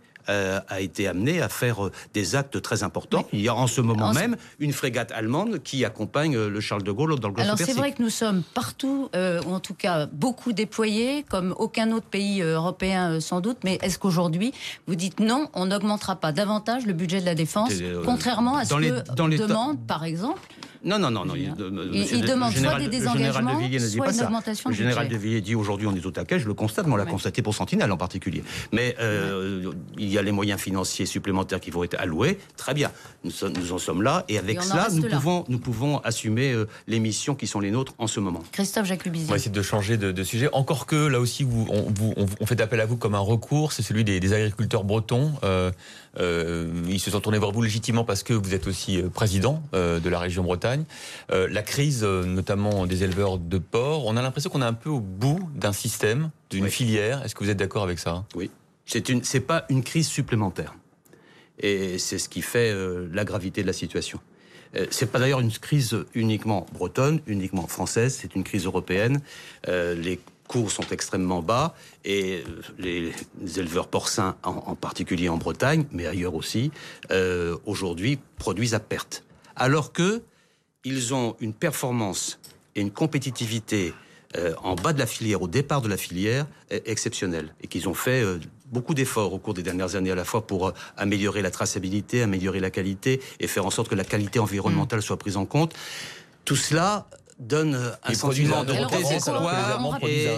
D: a été amené à faire des actes très importants. Il y a en ce moment même une frégate allemande qui accompagne le Charles de Gaulle dans le Golfe Persique.
B: Alors c'est vrai que nous sommes partout, ou en tout cas beaucoup déployés, comme aucun autre pays européen sans doute, mais est-ce qu'aujourd'hui vous dites non, on n'augmentera pas davantage le budget de la défense, contrairement à ce que demande par exemple
D: Non.
B: Il demande soit des désengagements, soit une augmentation de budget.
D: Le général de Villiers dit aujourd'hui on est au taquet, je le constate, mais on l'a constaté pour Sentinelle en particulier. Mais il y a les moyens financiers supplémentaires qui vont être alloués, très bien, nous en sommes là, et avec cela, nous pouvons assumer les missions qui sont les nôtres en ce moment.
B: Christophe Jacobizi.
E: On va essayer de changer de sujet, encore que là aussi on fait appel à vous comme un recours, c'est celui des agriculteurs bretons. Ils se sont tournés vers vous légitimement parce que vous êtes aussi président de la région Bretagne. Bretagne. La crise, notamment des éleveurs de porc, on a l'impression qu'on est un peu au bout d'un système, d'une filière. Est-ce que vous êtes d'accord avec ça ?
D: Oui. C'est pas une crise supplémentaire. Et c'est ce qui fait la gravité de la situation. C'est pas d'ailleurs une crise uniquement bretonne, uniquement française, c'est une crise européenne. Les cours sont extrêmement bas et les éleveurs porcins, en particulier en Bretagne, mais ailleurs aussi, aujourd'hui produisent à perte. Alors que ils ont une performance et une compétitivité en bas de la filière, au départ de la filière, exceptionnelle. Et qu'ils ont fait beaucoup d'efforts au cours des dernières années, à la fois pour améliorer la traçabilité, améliorer la qualité et faire en sorte que la qualité environnementale soit prise en compte. Tout cela donne un sentiment de désespoir et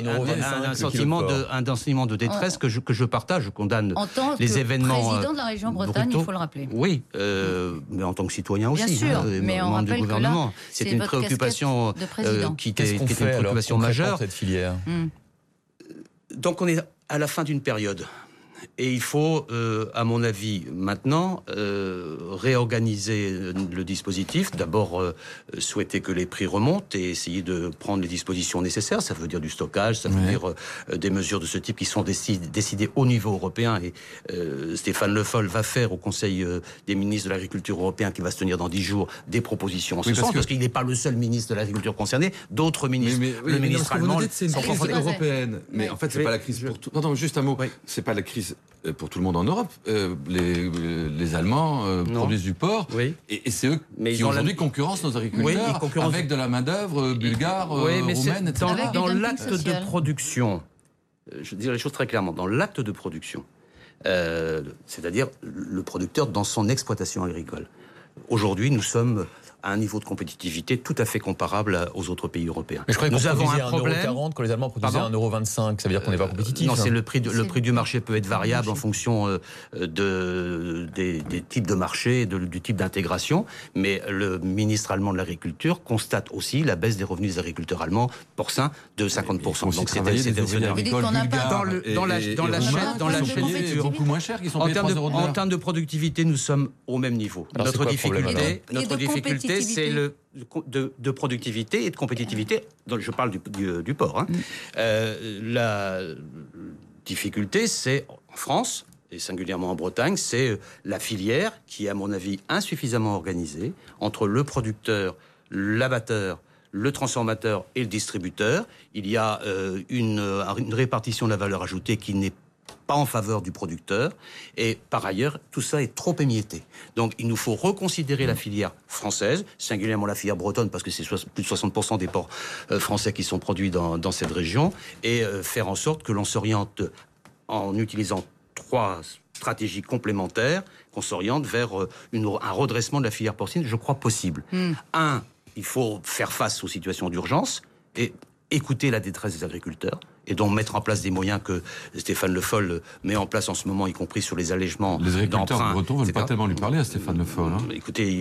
D: un sentiment de détresse que je partage. Je condamne les événements.
B: Président de la région Bretagne, il faut le rappeler.
D: Oui, mais en tant que citoyen aussi.
B: Bien sûr, mais on rappelle que là,
D: c'est une préoccupation qui est une préoccupation majeure.
E: Cette filière.
D: Donc on est à la fin d'une période. Et il faut, à mon avis, maintenant, réorganiser le dispositif. D'abord, souhaiter que les prix remontent et essayer de prendre les dispositions nécessaires. Ça veut dire du stockage, ça veut dire des mesures de ce type qui sont décidées au niveau européen. Et Stéphane Le Foll va faire au Conseil des ministres de l'Agriculture européen, qui va se tenir dans 10 jours, des propositions en ce sens, parce qu'il n'est pas le seul ministre de l'Agriculture concerné. D'autres ministres, le ministre allemand...
F: C'est une crise européenne. Mais en fait, c'est pas la crise pour tout... Non, juste un mot. C'est pas la crise pour tout le monde en Europe. Les Allemands produisent du porc, et c'est eux qui aujourd'hui concurrencent nos agriculteurs avec de la main-d'œuvre bulgare, roumaine, etc.
D: Dans l'acte de production, je dis les choses très clairement, dans l'acte de production, c'est-à-dire le producteur dans son exploitation agricole. Aujourd'hui, nous sommes à un niveau de compétitivité tout à fait comparable aux autres pays européens.
E: Mais je croyais qu'on produisait 1,40 € quand les Allemands produisaient 1,25 €. Ça veut dire qu'on n'est pas compétitif.
D: Non, c'est le prix du marché peut être variable en fonction des types de marché, du type d'intégration. Mais le ministre allemand de l'Agriculture constate aussi la baisse des revenus des agriculteurs allemands porcins de 50%. Donc dans la chaîne
F: beaucoup moins cher, qui sont payés 3 € de l'heure.
D: En termes de productivité, nous sommes au même niveau. Notre difficulté, c'est de productivité et de compétitivité. Donc, je parle du porc. La difficulté, c'est en France, et singulièrement en Bretagne, c'est la filière qui est, à mon avis, insuffisamment organisée entre le producteur, l'abatteur, le transformateur et le distributeur. Il y a une répartition de la valeur ajoutée qui n'est pas en faveur du producteur, et par ailleurs, tout ça est trop émietté. Donc il nous faut reconsidérer la filière française, singulièrement la filière bretonne, parce que c'est plus de 60% des porcs français qui sont produits dans cette région, et faire en sorte que l'on s'oriente, en utilisant 3 stratégies complémentaires, qu'on s'oriente vers un redressement de la filière porcine, je crois possible. Un, il faut faire face aux situations d'urgence, et écouter la détresse des agriculteurs, et donc mettre en place des moyens que Stéphane Le Foll met en place en ce moment, y compris sur les allègements d'emprunt.
F: Les agriculteurs bretons ne veulent pas tellement lui parler à Stéphane Le Foll.
D: Écoutez,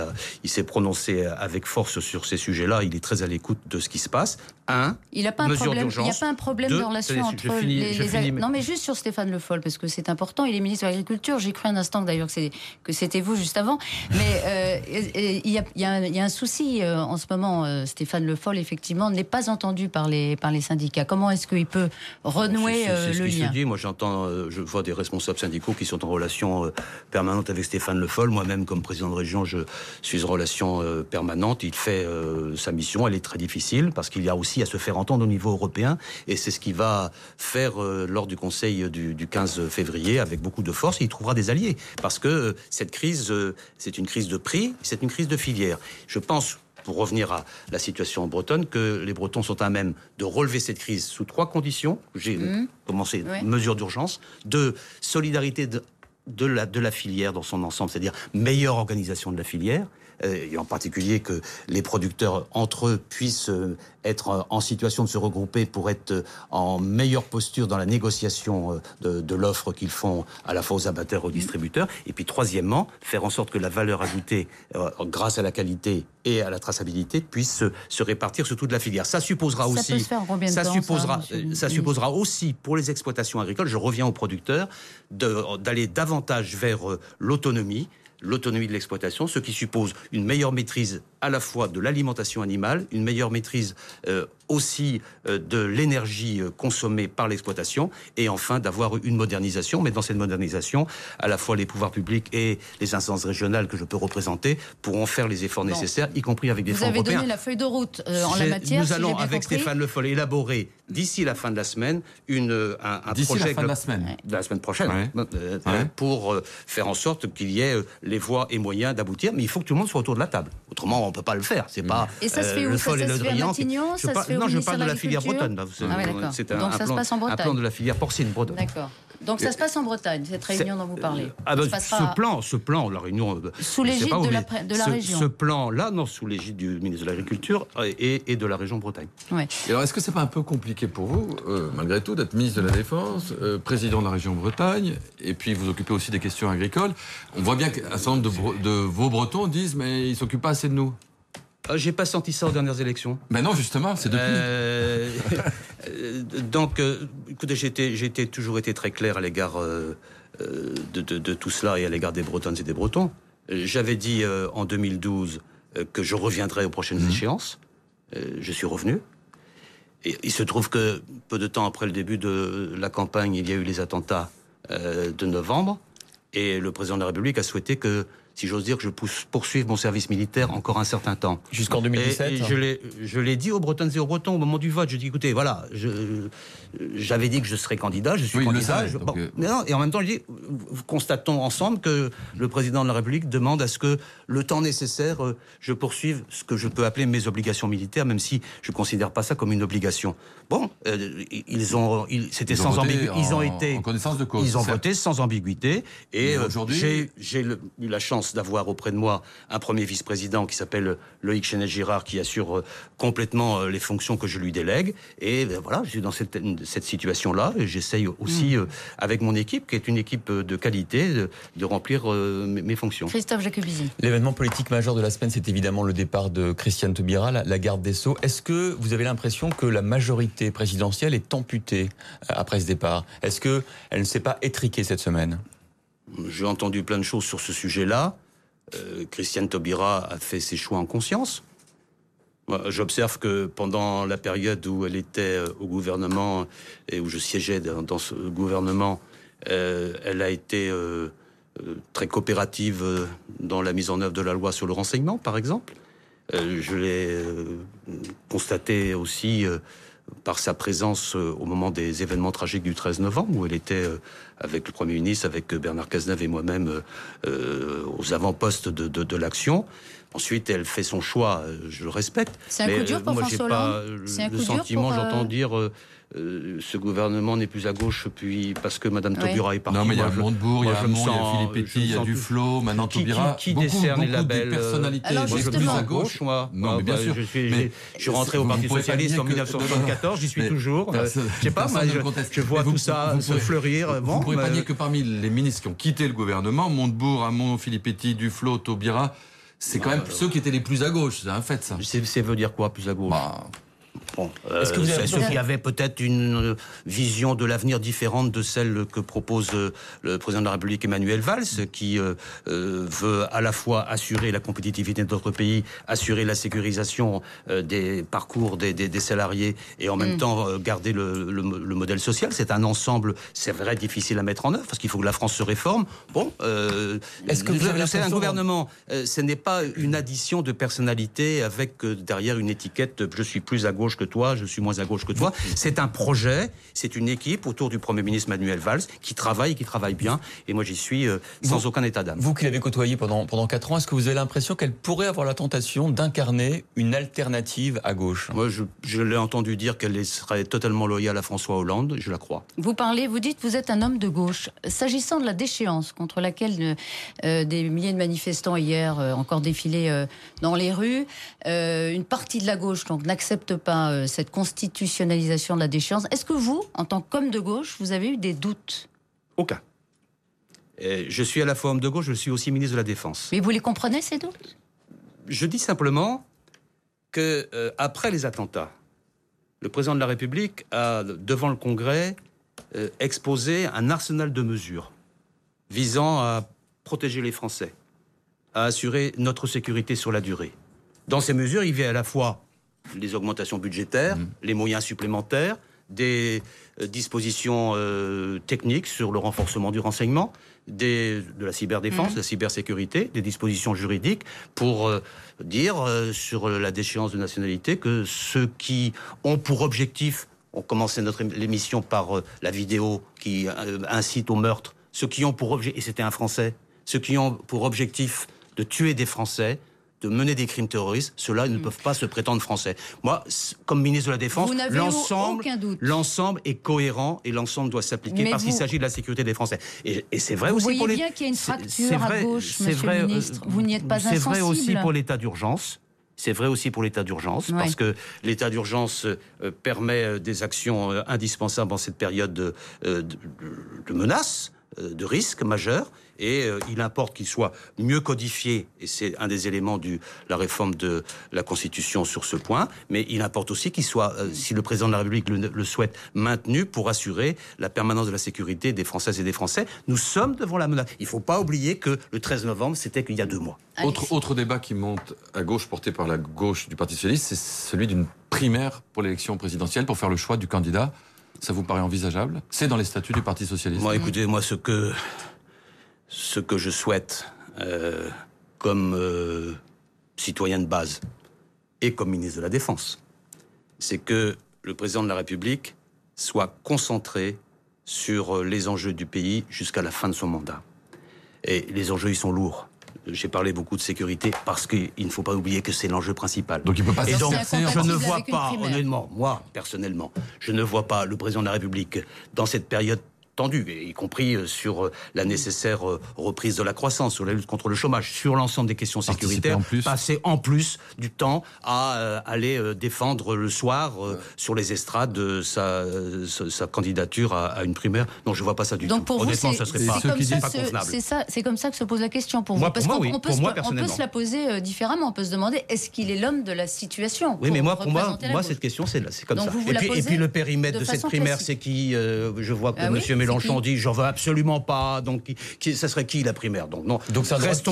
D: il s'est prononcé avec force sur ces sujets-là, il est très à l'écoute de ce qui se passe.
B: Il n'y a pas un problème de relation entre les Non, mais juste sur Stéphane Le Foll, parce que c'est important, il est ministre de l'Agriculture. J'ai cru un instant d'ailleurs que c'était vous juste avant. Mais il y a un souci en ce moment. Stéphane Le Foll, effectivement, n'est pas entendu par les syndicats. Comment est-ce qu'il peut renouer
D: c'est ce
B: le
D: qui
B: lien?
D: se dit. Moi, je vois des responsables syndicaux qui sont en relation permanente avec Stéphane Le Foll. Moi-même, comme président de région, je suis en relation permanente. Il fait sa mission. Elle est très difficile parce qu'il y a aussi à se faire entendre au niveau européen. Et c'est ce qu'il va faire lors du Conseil du 15 février avec beaucoup de force. Et il trouvera des alliés parce que cette crise, c'est une crise de prix, c'est une crise de filière. Je pense, pour revenir à la situation bretonne, que les Bretons sont à même de relever cette crise sous 3 conditions. J'ai commencé, mesures d'urgence, de solidarité de la filière dans son ensemble, c'est-à-dire meilleure organisation de la filière, et en particulier que les producteurs entre eux puissent être en situation de se regrouper pour être en meilleure posture dans la négociation de l'offre qu'ils font à la fois aux abatteurs et aux distributeurs. Et puis troisièmement, faire en sorte que la valeur ajoutée, grâce à la qualité et à la traçabilité, puisse se répartir sur toute la filière. Ça supposera aussi... Ça supposera aussi pour les exploitations agricoles, je reviens aux producteurs, d'aller davantage vers l'autonomie, l'autonomie de l'exploitation, ce qui suppose une meilleure maîtrise à la fois de l'alimentation animale, une meilleure maîtrise aussi de l'énergie consommée par l'exploitation, et enfin d'avoir une modernisation. Mais dans cette modernisation, à la fois les pouvoirs publics et les instances régionales que je peux représenter pourront faire les efforts nécessaires, y compris avec des fonds européens.
B: Vous avez donné la feuille de route en la matière.
D: Nous allons, avec Stéphane Le Foll, élaborer d'ici la fin de la semaine un projet
F: la semaine
D: prochaine pour faire en sorte qu'il y ait les voies et moyens d'aboutir. Mais il faut que tout le monde soit autour de la table. Autrement, on ne peut pas le faire. C'est pas
B: et ça se fait où?
D: Le Foll et Le Drian. Non, je parle de la filière bretonne.
B: Donc ça se passe en Bretagne.
D: Un plan de la filière porcine bretonne.
B: D'accord. Donc ça se passe en Bretagne, cette réunion dont vous parlez.
D: Ce plan, la réunion...
B: Sous l'égide de la région.
D: Ce plan-là, non, sous l'égide du ministre de l'Agriculture et de la région Bretagne.
B: Ouais.
F: Et alors, est-ce que c'est pas un peu compliqué pour vous, malgré tout, d'être ministre de la Défense, président de la région Bretagne, et puis vous occupez aussi des questions agricoles? On voit bien qu'un certain nombre de vos Bretons disent, mais ils ne s'occupent pas assez de nous.
D: J'ai pas senti ça aux dernières élections.
F: Ben non, justement, c'est depuis.
D: Donc, écoutez, j'ai toujours été très clair à l'égard de tout cela et à l'égard des Bretonnes et des Bretons. J'avais dit en 2012 que je reviendrais aux prochaines échéances. Je suis revenu. Et il se trouve que peu de temps après le début de la campagne, il y a eu les attentats de novembre. Et le président de la République a souhaité que, si j'ose dire, que je poursuive mon service militaire encore un certain temps.
E: Jusqu'en 2017
D: et je l'ai dit aux Bretonnes et aux Bretons au moment du vote. Je dis, écoutez, voilà, j'avais dit que je serais candidat, je suis candidat. Et en même temps, je dis, constatons ensemble que le président de la République demande à ce que, le temps nécessaire, je poursuive ce que je peux appeler mes obligations militaires, même si je ne considère pas ça comme une obligation. Bon, c'était sans ambiguïté.
F: En connaissance de cause.
D: Ils ont voté sans ambiguïté. Et
F: aujourd'hui,
D: j'ai eu la chance d'avoir auprès de moi un premier vice-président qui s'appelle Loïc Chénet-Girard, qui assure complètement les fonctions que je lui délègue. Et voilà, je suis dans cette situation-là, et j'essaye aussi, avec mon équipe, qui est une équipe de qualité, de remplir mes fonctions.
B: Christophe Jacobisi.
E: L'événement politique majeur de la semaine, c'est évidemment le départ de Christiane Taubira, la garde des Sceaux. Est-ce que vous avez l'impression que la majorité présidentielle est amputée après ce départ? Est-ce qu'elle ne s'est pas étriquée cette semaine?
D: J'ai entendu plein de choses sur ce sujet-là. Christiane Taubira a fait ses choix en conscience. J'observe que pendant la période où elle était au gouvernement et où je siégeais dans ce gouvernement, elle a été très coopérative dans la mise en œuvre de la loi sur le renseignement, par exemple. Je l'ai constaté aussi par sa présence au moment des événements tragiques du 13 novembre, où elle était avec le Premier ministre, avec Bernard Cazeneuve et moi-même aux avant-postes de l'action. Ensuite, elle fait son choix, je le respecte.
B: C'est un coup dur pour François Hollande.
D: C'est un coup dur pour... J'entends dire ce gouvernement n'est plus à gauche parce que Mme Taubira est partie.
F: Non, mais il y a Montebourg, il y a Hamon, il y a Philippe Petit, il y a Duflot, maintenant Taubira.
D: Qui décerne les labels
F: de personnalités.
B: Alors,
F: moi, je suis plus à gauche,
D: moi.
F: Non, mais bien sûr.
D: Je suis rentré au Parti Socialiste en 1974, j'y suis toujours. Je sais pas, je vois tout ça se fleurir.
F: Vous ne pourrez pas nier que parmi les ministres qui ont quitté le gouvernement, Montebourg, Hamon, Philippe Petit, Duflot, Taubira, c'est quand même ceux qui étaient les plus à gauche, c'est un fait, ça.
D: Ça veut dire quoi, plus à gauche? Bon,
E: est-ce que vous avez
D: ceux qui avaient peut-être une vision de l'avenir différente de celle que propose le président de la République Emmanuel Valls, qui veut à la fois assurer la compétitivité de notre pays, assurer la sécurisation des parcours des salariés et en même temps garder le modèle social. C'est un ensemble, c'est vrai, difficile à mettre en œuvre parce qu'il faut que la France se réforme. Bon, est-ce que vous avez un gouvernement, ce n'est pas une addition de personnalités avec derrière une étiquette « je suis plus à gauche que toi, je suis moins à gauche que toi ». C'est un projet, c'est une équipe autour du Premier ministre Manuel Valls qui travaille bien. Et moi, j'y suis sans aucun état d'âme.
E: Vous qui l'avez côtoyée pendant 4 ans, est-ce que vous avez l'impression qu'elle pourrait avoir la tentation d'incarner une alternative à gauche?
D: Moi, je l'ai entendu dire qu'elle serait totalement loyale à François Hollande, je la crois.
B: Vous dites vous êtes un homme de gauche. S'agissant de la déchéance contre laquelle des milliers de manifestants hier encore défilé dans les rues, une partie de la gauche donc n'accepte pas cette constitutionnalisation de la déchéance. Est-ce que vous, en tant qu'homme de gauche, vous avez eu des doutes?
D: Aucun. Je suis à la fois homme de gauche, je suis aussi ministre de la Défense.
B: Mais vous les comprenez, ces doutes?
D: Je dis simplement que après les attentats, le président de la République a, devant le Congrès, exposé un arsenal de mesures visant à protéger les Français, à assurer notre sécurité sur la durée. Dans ces mesures, il y a à la fois les augmentations budgétaires, les moyens supplémentaires, des dispositions techniques sur le renforcement du renseignement, de la cyberdéfense, de la cybersécurité, des dispositions juridiques pour dire sur la déchéance de nationalité que ceux qui ont pour objectif, on commençait l'émission par la vidéo qui incite au meurtre, ceux qui ont pour objectif, et c'était un Français, ceux qui ont pour objectif de tuer des Français, de mener des crimes terroristes, ceux-là ils ne peuvent pas se prétendre français. Moi, comme ministre de la Défense, l'ensemble est cohérent et l'ensemble doit s'appliquer parce qu'il s'agit de la sécurité des Français. Et c'est vrai aussi pour les...
B: Vous voyez bien qu'il y a une fracture à gauche, monsieur le ministre. Vous n'y êtes pas insensible.
D: C'est vrai aussi pour l'état d'urgence. C'est vrai aussi pour l'état d'urgence, parce que l'état d'urgence permet des actions indispensables en cette période de menace, de risque majeur, et il importe qu'il soit mieux codifié, et c'est un des éléments de la réforme de la Constitution sur ce point, mais il importe aussi qu'il soit, si le président de la République le souhaite, maintenu pour assurer la permanence de la sécurité des Françaises et des Français. Nous sommes devant la menace. Il ne faut pas oublier que le 13 novembre, c'était qu'il y a 2 mois.
F: Autre débat qui monte à gauche, porté par la gauche du Parti socialiste, c'est celui d'une primaire pour l'élection présidentielle, pour faire le choix du candidat. Ça vous paraît envisageable? C'est dans les statuts du Parti socialiste.
D: Moi, écoutez, ce que je souhaite comme citoyen de base et comme ministre de la Défense, c'est que le président de la République soit concentré sur les enjeux du pays jusqu'à la fin de son mandat. Et les enjeux, ils sont lourds. J'ai parlé beaucoup de sécurité parce qu'il ne faut pas oublier que c'est l'enjeu principal.
F: Donc il ne peut pas
D: et donc, je ne vois
B: avec
D: pas, honnêtement, moi, personnellement, je ne vois pas le président de la République dans cette période tendue, y compris sur la nécessaire reprise de la croissance, sur la lutte contre le chômage, sur l'ensemble des questions sécuritaires, passer en plus du temps à aller défendre le soir sur les estrades sa candidature à une primaire. Non, je ne vois pas ça du tout.
B: Pour
D: honnêtement,
B: vous,
D: ça serait pas convenable.
B: C'est comme ça que se pose la question pour vous.
D: Moi,
B: Parce
D: pour
B: qu'on
D: moi,
B: peut,
D: oui.
B: on peut se la poser différemment. On peut se demander, est-ce qu'il est l'homme de la situation?
D: Oui, mais moi, pour moi cette question, c'est comme
B: donc
D: ça. Et puis le périmètre de cette primaire, c'est qui je vois que M. Mélenchon dit, j'en veux absolument pas. Donc, ça serait qui la primaire? Donc non.
E: Donc
D: restons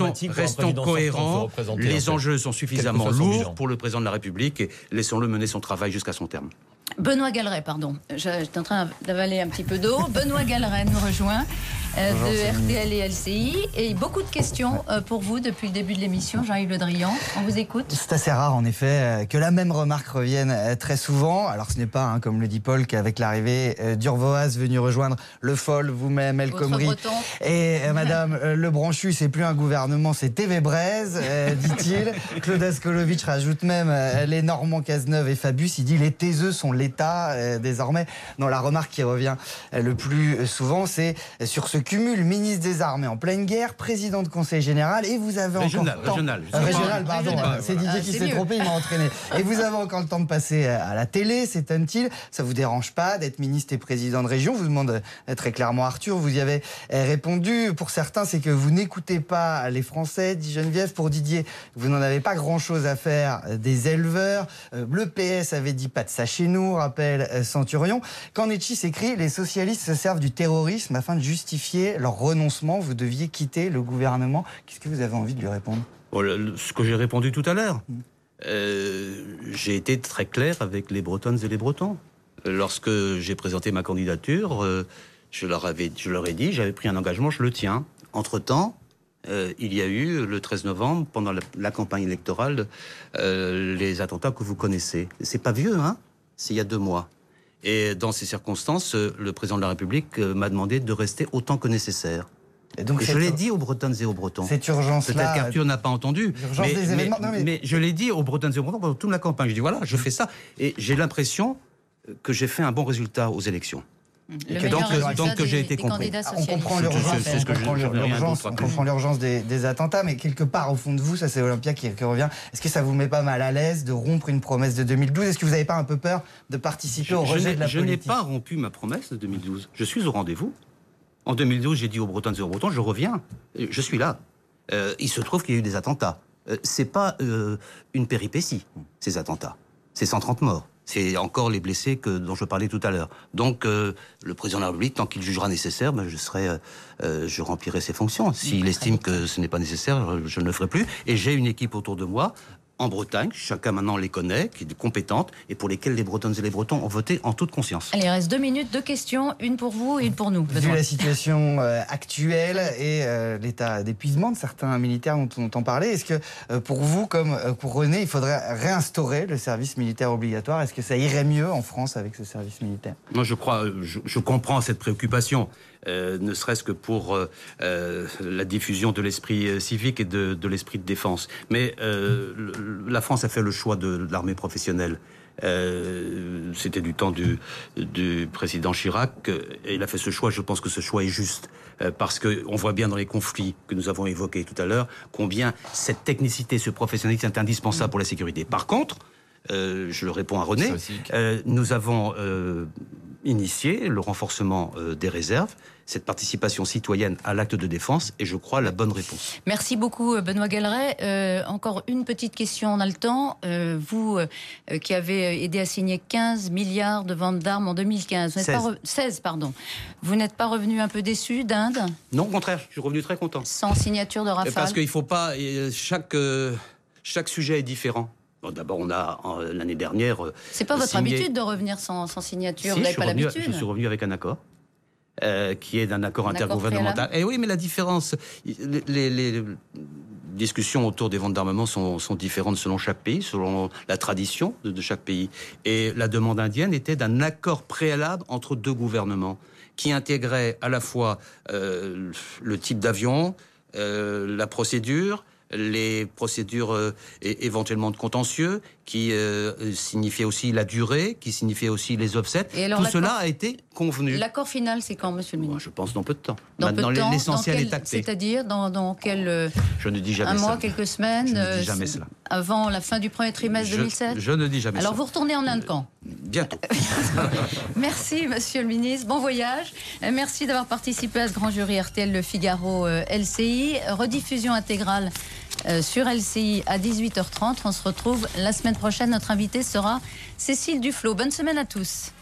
D: cohérents. Les enjeux sont suffisamment lourds pour le président de la République et laissons-le mener son travail jusqu'à son terme.
B: Benoît Galeret, pardon. J'étais en train d'avaler un petit peu d'eau. Benoît Galeret nous rejoint de RTL et LCI. Et beaucoup de questions pour vous depuis le début de l'émission. Jean-Yves Le Drian, on vous écoute.
C: C'est assez rare, en effet, que la même remarque revienne très souvent. Alors, ce n'est pas, comme le dit Paul, qu'avec l'arrivée d'Urvoas venu rejoindre Le Foll, vous-même, El Khomri et Madame Le Branchu, c'est plus un gouvernement, c'est TV Braise, dit-il. Claude Askolovitch rajoute même les Normands Cazeneuve et Fabius. Il dit les taiseux sont l'État désormais. Non, la remarque qui revient le plus souvent, c'est sur ce cumul ministre des Armées en pleine guerre, président de Conseil général, et vous avez
D: régional,
C: pardon, c'est Didier qui s'est trompé, il m'a entraîné. Et vous avez encore le temps de passer à la télé, s'étonne-t-il. Ça vous dérange pas d'être ministre et président de région? Vous demande très clairement Arthur, vous y avez répondu. Pour certains, c'est que vous n'écoutez pas les Français, dit Geneviève. Pour Didier, vous n'en avez pas grand-chose à faire des éleveurs. Le PS avait dit pas de ça chez nous, rappelle Centurion. Quand Netchi s'écrit, les socialistes se servent du terrorisme afin de justifier leur renoncement. Vous deviez quitter le gouvernement. Qu'est-ce que vous avez envie de lui répondre?
D: Ce que j'ai répondu tout à l'heure. J'ai été très clair avec les Bretonnes et les Bretons. Lorsque j'ai présenté ma candidature, je leur ai dit, j'avais pris un engagement, je le tiens. Entre-temps, il y a eu le 13 novembre, pendant la campagne électorale, les attentats que vous connaissez. C'est pas vieux, c'est il y a 2 mois. Et dans ces circonstances, le président de la République m'a demandé de rester autant que nécessaire. Et donc je l'ai dit aux Bretonnes et aux Bretons.
C: Cette urgence-là...
D: Peut-être qu'Arthur n'a pas entendu. Mais je l'ai dit aux Bretonnes et aux Bretons pendant toute la campagne. Je dis voilà, je fais ça. Et j'ai l'impression que j'ai fait un bon résultat aux élections. Donc que j'ai été compris.
C: On comprend l'urgence des attentats, mais quelque part au fond de vous, ça c'est Olympia qui revient. Est-ce que ça vous met pas mal à l'aise de rompre une promesse de 2012? Est-ce que vous n'avez pas un peu peur de participer au rejet de la politique?
D: Je n'ai pas rompu ma promesse de 2012. Je suis au rendez-vous. En 2012, j'ai dit aux Bretons et aux Bretons, je reviens. Je suis là. Il se trouve qu'il y a eu des attentats. C'est pas une péripétie, ces attentats. C'est 130 morts. C'est encore les blessés dont je parlais tout à l'heure. Donc, le président de la République, tant qu'il jugera nécessaire, je remplirai ses fonctions. S'il estime que ce n'est pas nécessaire, je ne le ferai plus. Et j'ai une équipe autour de moi, en Bretagne, chacun maintenant les connaît, qui est compétente, et pour lesquelles les Bretonnes et les Bretons ont voté en toute conscience.
B: Allez, il reste 2 minutes, 2 questions, une pour vous et une pour nous.
C: Vu la situation actuelle et l'état d'épuisement de certains militaires dont on entend parler, est-ce que pour vous, comme pour René, il faudrait réinstaurer le service militaire obligatoire? Est-ce que ça irait mieux en France avec ce service militaire?
D: Moi, je comprends cette préoccupation. Ne serait-ce que pour la diffusion de l'esprit civique et de l'esprit de défense. Mais la France a fait le choix de l'armée professionnelle. C'était du temps du président Chirac, et il a fait ce choix. Je pense que ce choix est juste, parce qu'on voit bien dans les conflits que nous avons évoqués tout à l'heure combien cette technicité, ce professionnalisme est indispensable pour la sécurité. Par contre, je le réponds à René, nous avons initié le renforcement des réserves, cette participation citoyenne à l'acte de défense, et je crois la bonne réponse.
B: Merci beaucoup Benoît Galeret. Encore une petite question, on a le temps. Vous qui avez aidé à signer 15 milliards de ventes d'armes en 2015, 16, pardon. Vous n'êtes pas revenu un peu déçu d'Inde?
D: Non, au contraire, je suis revenu très content.
B: Sans signature de Rafale?
D: Parce qu'il ne faut pas... Chaque sujet est différent. Bon, d'abord, on a l'année dernière.
B: C'est pas votre habitude de revenir sans signature. Vous n'avez pas l'habitude.
D: Je suis revenu avec un accord, qui est un accord intergouvernemental. Et oui, mais la différence, les discussions autour des ventes d'armement sont différentes selon chaque pays, selon la tradition de chaque pays. Et la demande indienne était d'un accord préalable entre 2 gouvernements, qui intégrait à la fois le type d'avion, la procédure, les procédures éventuellement de contentieux, qui signifiaient aussi la durée, qui signifiait aussi les offsets. Tout cela a été convenu.
B: L'accord final, c'est quand, monsieur le ministre?
D: Je pense dans peu de temps.
B: Maintenant,
D: l'essentiel est acté.
B: C'est-à-dire dans quel...
D: Je ne dis jamais
B: un mois,
D: ça.
B: quelques semaines?
D: Je ne dis jamais cela.
B: Avant la fin du premier trimestre 2007?
D: Je ne dis jamais ça.
B: Alors vous retournez en Inde quand?
D: Bientôt.
B: Merci, monsieur le ministre. Bon voyage. Merci d'avoir participé à ce grand jury RTL Le Figaro LCI. Rediffusion intégrale sur LCI à 18h30. On se retrouve la semaine prochaine. Notre invitée sera Cécile Duflot. Bonne semaine à tous.